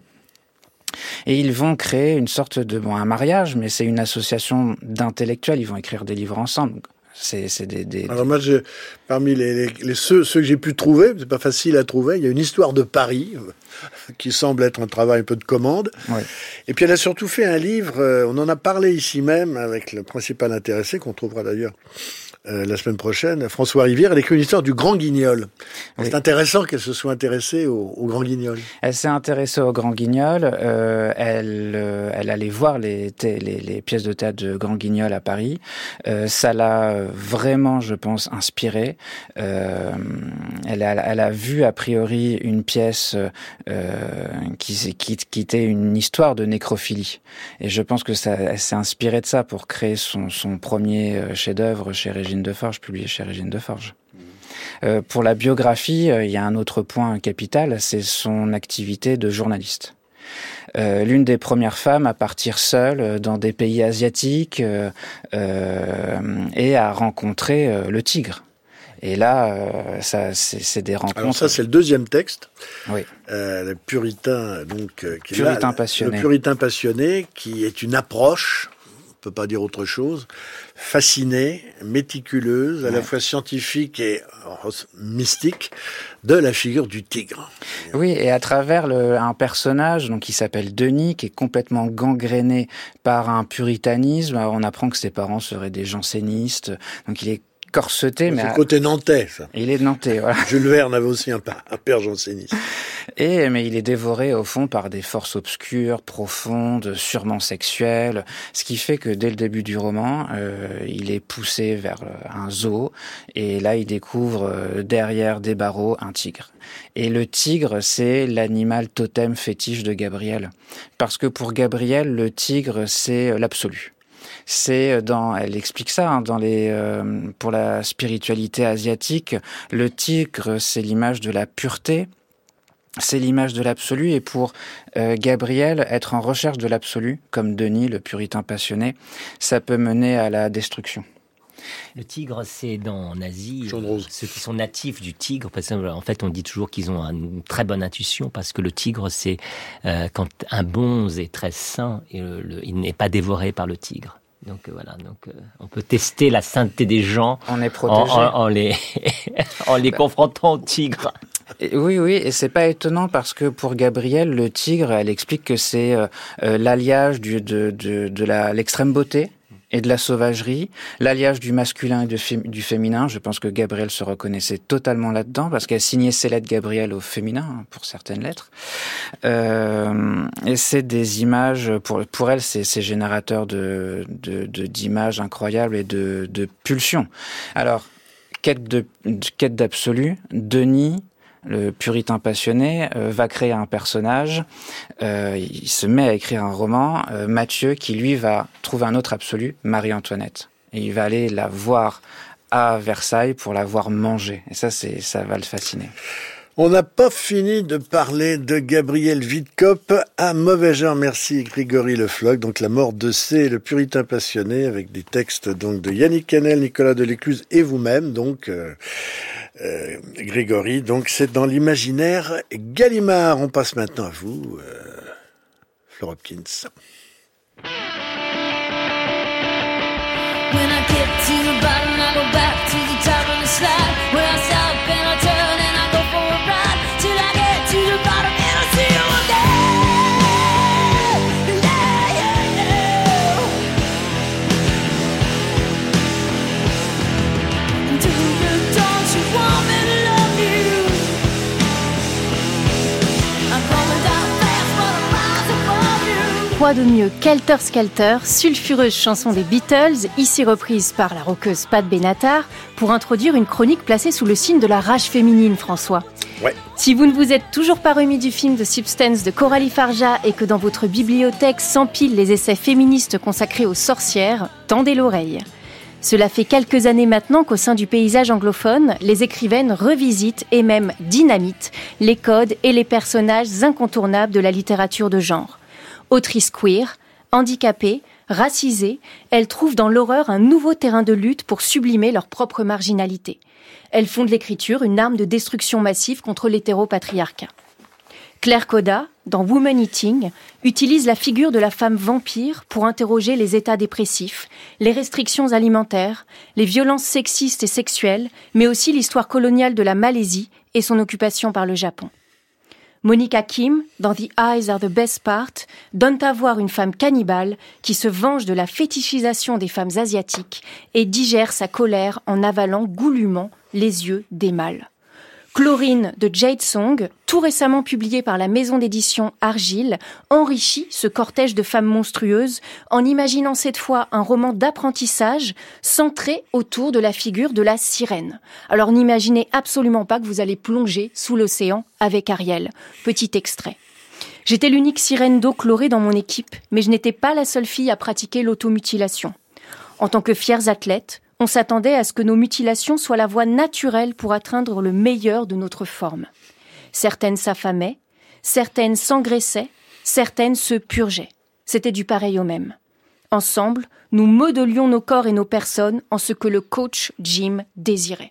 E: Et ils vont créer une sorte de, bon, un mariage, mais c'est une association d'intellectuels, ils vont écrire des livres ensemble. C'est, c'est des, des,
B: Alors moi, je, parmi les, les, les ceux, ceux que j'ai pu trouver, c'est pas facile à trouver, il y a une histoire de Paris, qui semble être un travail un peu de commande.
E: Oui.
B: Et puis elle a surtout fait un livre, euh, on en a parlé ici même, avec le principal intéressé, qu'on trouvera d'ailleurs Euh, la semaine prochaine, François Rivière, elle écrit une histoire du Grand Guignol. Oui. C'est intéressant qu'elle se soit intéressée au, au Grand Guignol.
E: Elle s'est intéressée au Grand Guignol. Euh, elle, euh, elle allait voir les, les, les pièces de théâtre de Grand Guignol à Paris. Euh, ça l'a vraiment, je pense, inspirée. Euh, elle, a, elle a vu a priori une pièce euh, qui, qui, qui était une histoire de nécrophilie. Et je pense que ça, elle s'est inspirée de ça pour créer son, son premier chef-d'œuvre chez Régine Deforge, publié chez Régine Deforge. Euh, pour la biographie, euh, il y a un autre point capital, c'est son activité de journaliste. Euh, l'une des premières femmes à partir seule dans des pays asiatiques euh, euh, et à rencontrer euh, le tigre. Et là, euh, ça, c'est, c'est des rencontres.
B: Alors ça, c'est le deuxième texte.
E: Oui.
B: Euh, le puritain, donc, euh, qui
E: puritain
B: est là,
E: passionné.
B: Le puritain passionné, qui est une approche, on peut pas dire autre chose, fascinée, méticuleuse, à ouais. la fois scientifique et oh, mystique, de la figure du tigre.
E: Oui, et à travers le, un personnage donc qui s'appelle Denis, qui est complètement gangréné par un puritanisme. On apprend que ses parents seraient des jansénistes, donc il est corseté.
B: C'est
E: mais
B: le côté nantais, ça.
E: Il est nantais, voilà.
B: Jules Verne avait aussi un, un père janséniste.
E: Et, mais il est dévoré, au fond, par des forces obscures, profondes, sûrement sexuelles, ce qui fait que, dès le début du roman, euh, il est poussé vers un zoo, et là, il découvre, euh, derrière des barreaux, un tigre. Et le tigre, c'est l'animal totem fétiche de Gabrielle. Parce que pour Gabrielle, le tigre, c'est l'absolu. C'est dans, elle explique ça, hein, dans les, euh, pour la spiritualité asiatique, le tigre, c'est l'image de la pureté, c'est l'image de l'absolu, et pour euh, Gabrielle, être en recherche de l'absolu, comme Denis, le puritain passionné, ça peut mener à la destruction.
D: Le tigre, c'est dans en Asie, euh, ceux qui sont natifs du tigre, parce qu'en fait, on dit toujours qu'ils ont une très bonne intuition, parce que le tigre, c'est euh, quand un bonze est très sain, et le, le, il n'est pas dévoré par le tigre. Donc euh, voilà, donc euh, on peut tester la sainteté des gens.
E: On est protégé
D: en, en, en les en les bah, confrontant au tigre.
E: Et oui, oui, et c'est pas étonnant parce que pour Gabrielle, le tigre, elle explique que c'est euh, euh, l'alliage du, de de de la l'extrême beauté et de la sauvagerie, l'alliage du masculin et de fé- du féminin. Je pense que Gabrielle se reconnaissait totalement là-dedans parce qu'elle signait ses lettres Gabrielle au féminin pour certaines lettres. Euh, et c'est des images pour pour elle, c'est c'est générateur de de, de d'images incroyables et de de pulsions. Alors quête de quête d'absolu, Denis, le puritain passionné, euh, va créer un personnage, euh, il se met à écrire un roman, euh, Mathieu, qui lui va trouver un autre absolu, Marie-Antoinette. Et il va aller la voir à Versailles pour la voir manger. Et ça, c'est, ça va le fasciner.
B: On n'a pas fini de parler de Gabrielle Witkop à mauvais genre. Merci Grégory Le Floch. Donc la mort de C, le puritain passionné, avec des textes donc de Yannick Canel, Nicolas Delécluse et vous-même. Donc euh, euh, Grégory. Donc c'est dans l'imaginaire Gallimard. On passe maintenant à vous, euh, Fleur Hopkins. When I get to the bottom, I go back to the top of the slide. When I stop and I turn.
F: Quoi de mieux qu'Helter Skelter, sulfureuse chanson des Beatles, ici reprise par la rockeuse Pat Benatar, pour introduire une chronique placée sous le signe de la rage féminine, François.
B: Ouais.
F: Si vous ne vous êtes toujours pas remis du film de Substance de Coralie Farja et que dans votre bibliothèque s'empilent les essais féministes consacrés aux sorcières, tendez l'oreille. Cela fait quelques années maintenant qu'au sein du paysage anglophone, les écrivaines revisitent et même dynamitent les codes et les personnages incontournables de la littérature de genre. Autrices queer, handicapées, racisées, elles trouvent dans l'horreur un nouveau terrain de lutte pour sublimer leur propre marginalité. Elles font de l'écriture une arme de destruction massive contre l'hétéropatriarcat. Claire Coda, dans Woman Eating, utilise la figure de la femme vampire pour interroger les états dépressifs, les restrictions alimentaires, les violences sexistes et sexuelles, mais aussi l'histoire coloniale de la Malaisie et son occupation par le Japon. Monica Kim, dans The Eyes Are the Best Part, donne à voir une femme cannibale qui se venge de la fétichisation des femmes asiatiques et digère sa colère en avalant goulûment les yeux des mâles. Chlorine de Jade Song, tout récemment publié par la maison d'édition Argyle, enrichit ce cortège de femmes monstrueuses en imaginant cette fois un roman d'apprentissage centré autour de la figure de la sirène. Alors n'imaginez absolument pas que vous allez plonger sous l'océan avec Ariel. Petit extrait. J'étais l'unique sirène d'eau chlorée dans mon équipe, mais je n'étais pas la seule fille à pratiquer l'automutilation. En tant que fiers athlètes, on s'attendait à ce que nos mutilations soient la voie naturelle pour atteindre le meilleur de notre forme. Certaines s'affamaient, certaines s'engraissaient, certaines se purgeaient. C'était du pareil au même. Ensemble, nous modelions nos corps et nos personnes en ce que le coach Jim désirait.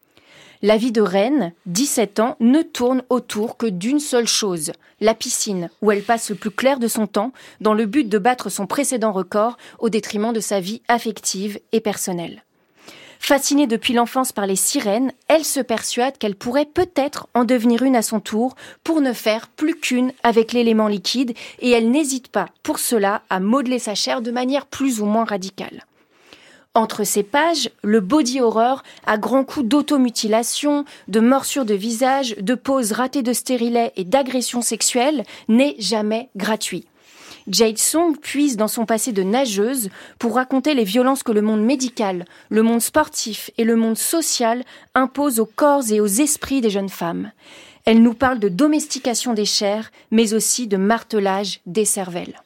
F: La vie de Ren, dix-sept ans, ne tourne autour que d'une seule chose, la piscine, où elle passe le plus clair de son temps dans le but de battre son précédent record au détriment de sa vie affective et personnelle. Fascinée depuis l'enfance par les sirènes, elle se persuade qu'elle pourrait peut-être en devenir une à son tour pour ne faire plus qu'une avec l'élément liquide et elle n'hésite pas pour cela à modeler sa chair de manière plus ou moins radicale. Entre ces pages, le body horror à grands coups d'automutilation, de morsures de visage, de poses ratées de stérilet et d'agressions sexuelles n'est jamais gratuit. Jade Song puise dans son passé de nageuse pour raconter les violences que le monde médical, le monde sportif et le monde social imposent aux corps et aux esprits des jeunes femmes. Elle nous parle de domestication des chairs, mais aussi de martelage des cervelles.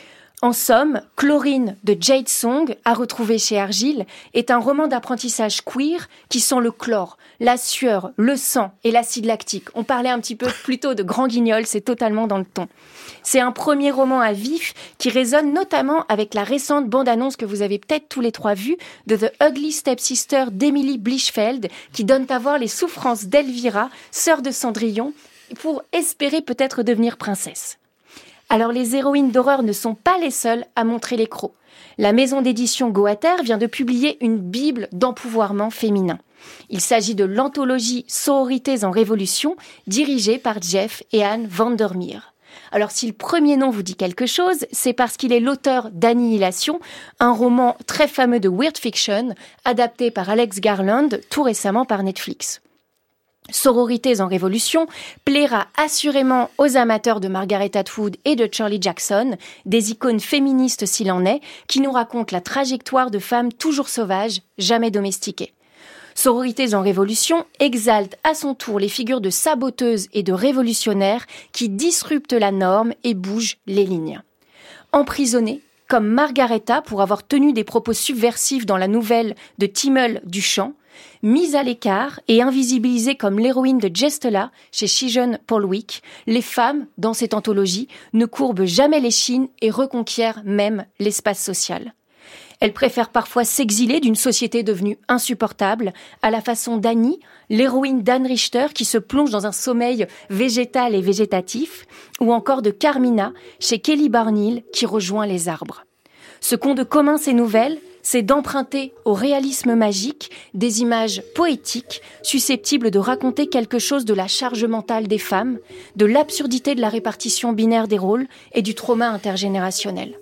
F: En somme, Chlorine de Jade Song, à retrouver chez Argyle, est un roman d'apprentissage queer qui sent le chlore, la sueur, le sang et l'acide lactique. On parlait un petit peu plutôt de grand guignol, c'est totalement dans le ton. C'est un premier roman à vif qui résonne notamment avec la récente bande-annonce que vous avez peut-être tous les trois vue de The Ugly Stepsister d'Emily Blichfeld qui donne à voir les souffrances d'Elvira, sœur de Cendrillon, pour espérer peut-être devenir princesse. Alors les héroïnes d'horreur ne sont pas les seules à montrer les crocs. La maison d'édition Goater vient de publier une bible d'empouvoirment féminin. Il s'agit de l'anthologie Sororités en Révolution, dirigée par Jeff et Anne Vandermeer. Alors si le premier nom vous dit quelque chose, c'est parce qu'il est l'auteur d'Annihilation, un roman très fameux de weird fiction, adapté par Alex Garland, tout récemment par Netflix. Sororités en Révolution plaira assurément aux amateurs de Margaret Atwood et de Shirley Jackson, des icônes féministes s'il en est, qui nous racontent la trajectoire de femmes toujours sauvages, jamais domestiquées. Sororités en Révolution exalte à son tour les figures de saboteuses et de révolutionnaires qui disruptent la norme et bougent les lignes. Emprisonnée, comme Margareta pour avoir tenu des propos subversifs dans la nouvelle de Timmel Duchamp, mise à l'écart et invisibilisée comme l'héroïne de Gestella chez Shijon Polwick, les femmes, dans cette anthologie, ne courbent jamais l'échine et reconquièrent même l'espace social. Elles préfèrent parfois s'exiler d'une société devenue insupportable, à la façon d'Annie, l'héroïne d'Anne Richter qui se plonge dans un sommeil végétal et végétatif, ou encore de Carmina chez Kelly Barnhill qui rejoint les arbres. Ce qu'ont de commun ces nouvelles, c'est d'emprunter au réalisme magique des images poétiques susceptibles de raconter quelque chose de la charge mentale des femmes, de l'absurdité de la répartition binaire des rôles et du trauma intergénérationnel.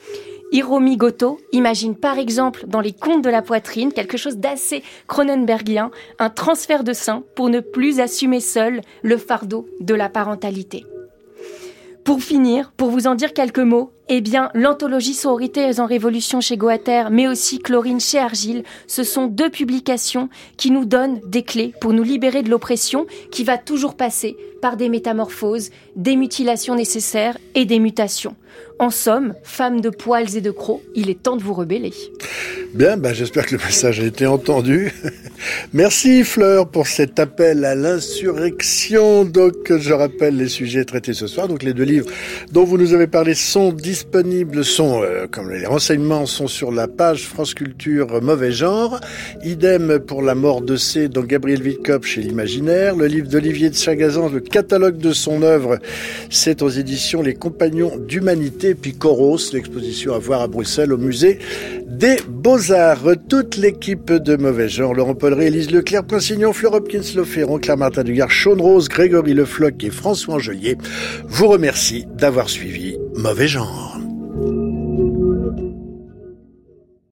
F: Hiromi Goto imagine par exemple dans Les Contes de la poitrine quelque chose d'assez cronenbergien, un transfert de sein pour ne plus assumer seul le fardeau de la parentalité. Pour finir, pour vous en dire quelques mots, Eh bien, l'anthologie Sororités en Révolution chez Goater, mais aussi Chlorine chez Argile, ce sont deux publications qui nous donnent des clés pour nous libérer de l'oppression qui va toujours passer par des métamorphoses, des mutilations nécessaires et des mutations. En somme, femmes de poils et de crocs, il est temps de vous rebeller.
B: Bien, ben j'espère que le message a été entendu. Merci Fleur pour cet appel à l'insurrection. Donc, je rappelle les sujets traités ce soir. Donc, les deux livres dont vous nous avez parlé sont disponibles, sont, euh, comme les renseignements sont sur la page France Culture Mauvais Genre. Idem pour La mort de C, donc Gabriel Witkop chez l'Imaginaire. Le livre d'Olivier de Sagazan, le catalogue de son œuvre, c'est aux éditions Les Compagnons d'Humanité. Puis Coros, l'exposition à voir à Bruxelles au musée des Beaux-Arts. Toute l'équipe de Mauvais Genre, Laurent Polleret, Élise Leclerc, Pinsignon, Fleur Hopkins, Leferron, Claire Martin Dugard, Shaun Rose, Grégory Le Floch et François Angelier vous remercie d'avoir suivi Mauvais Genre.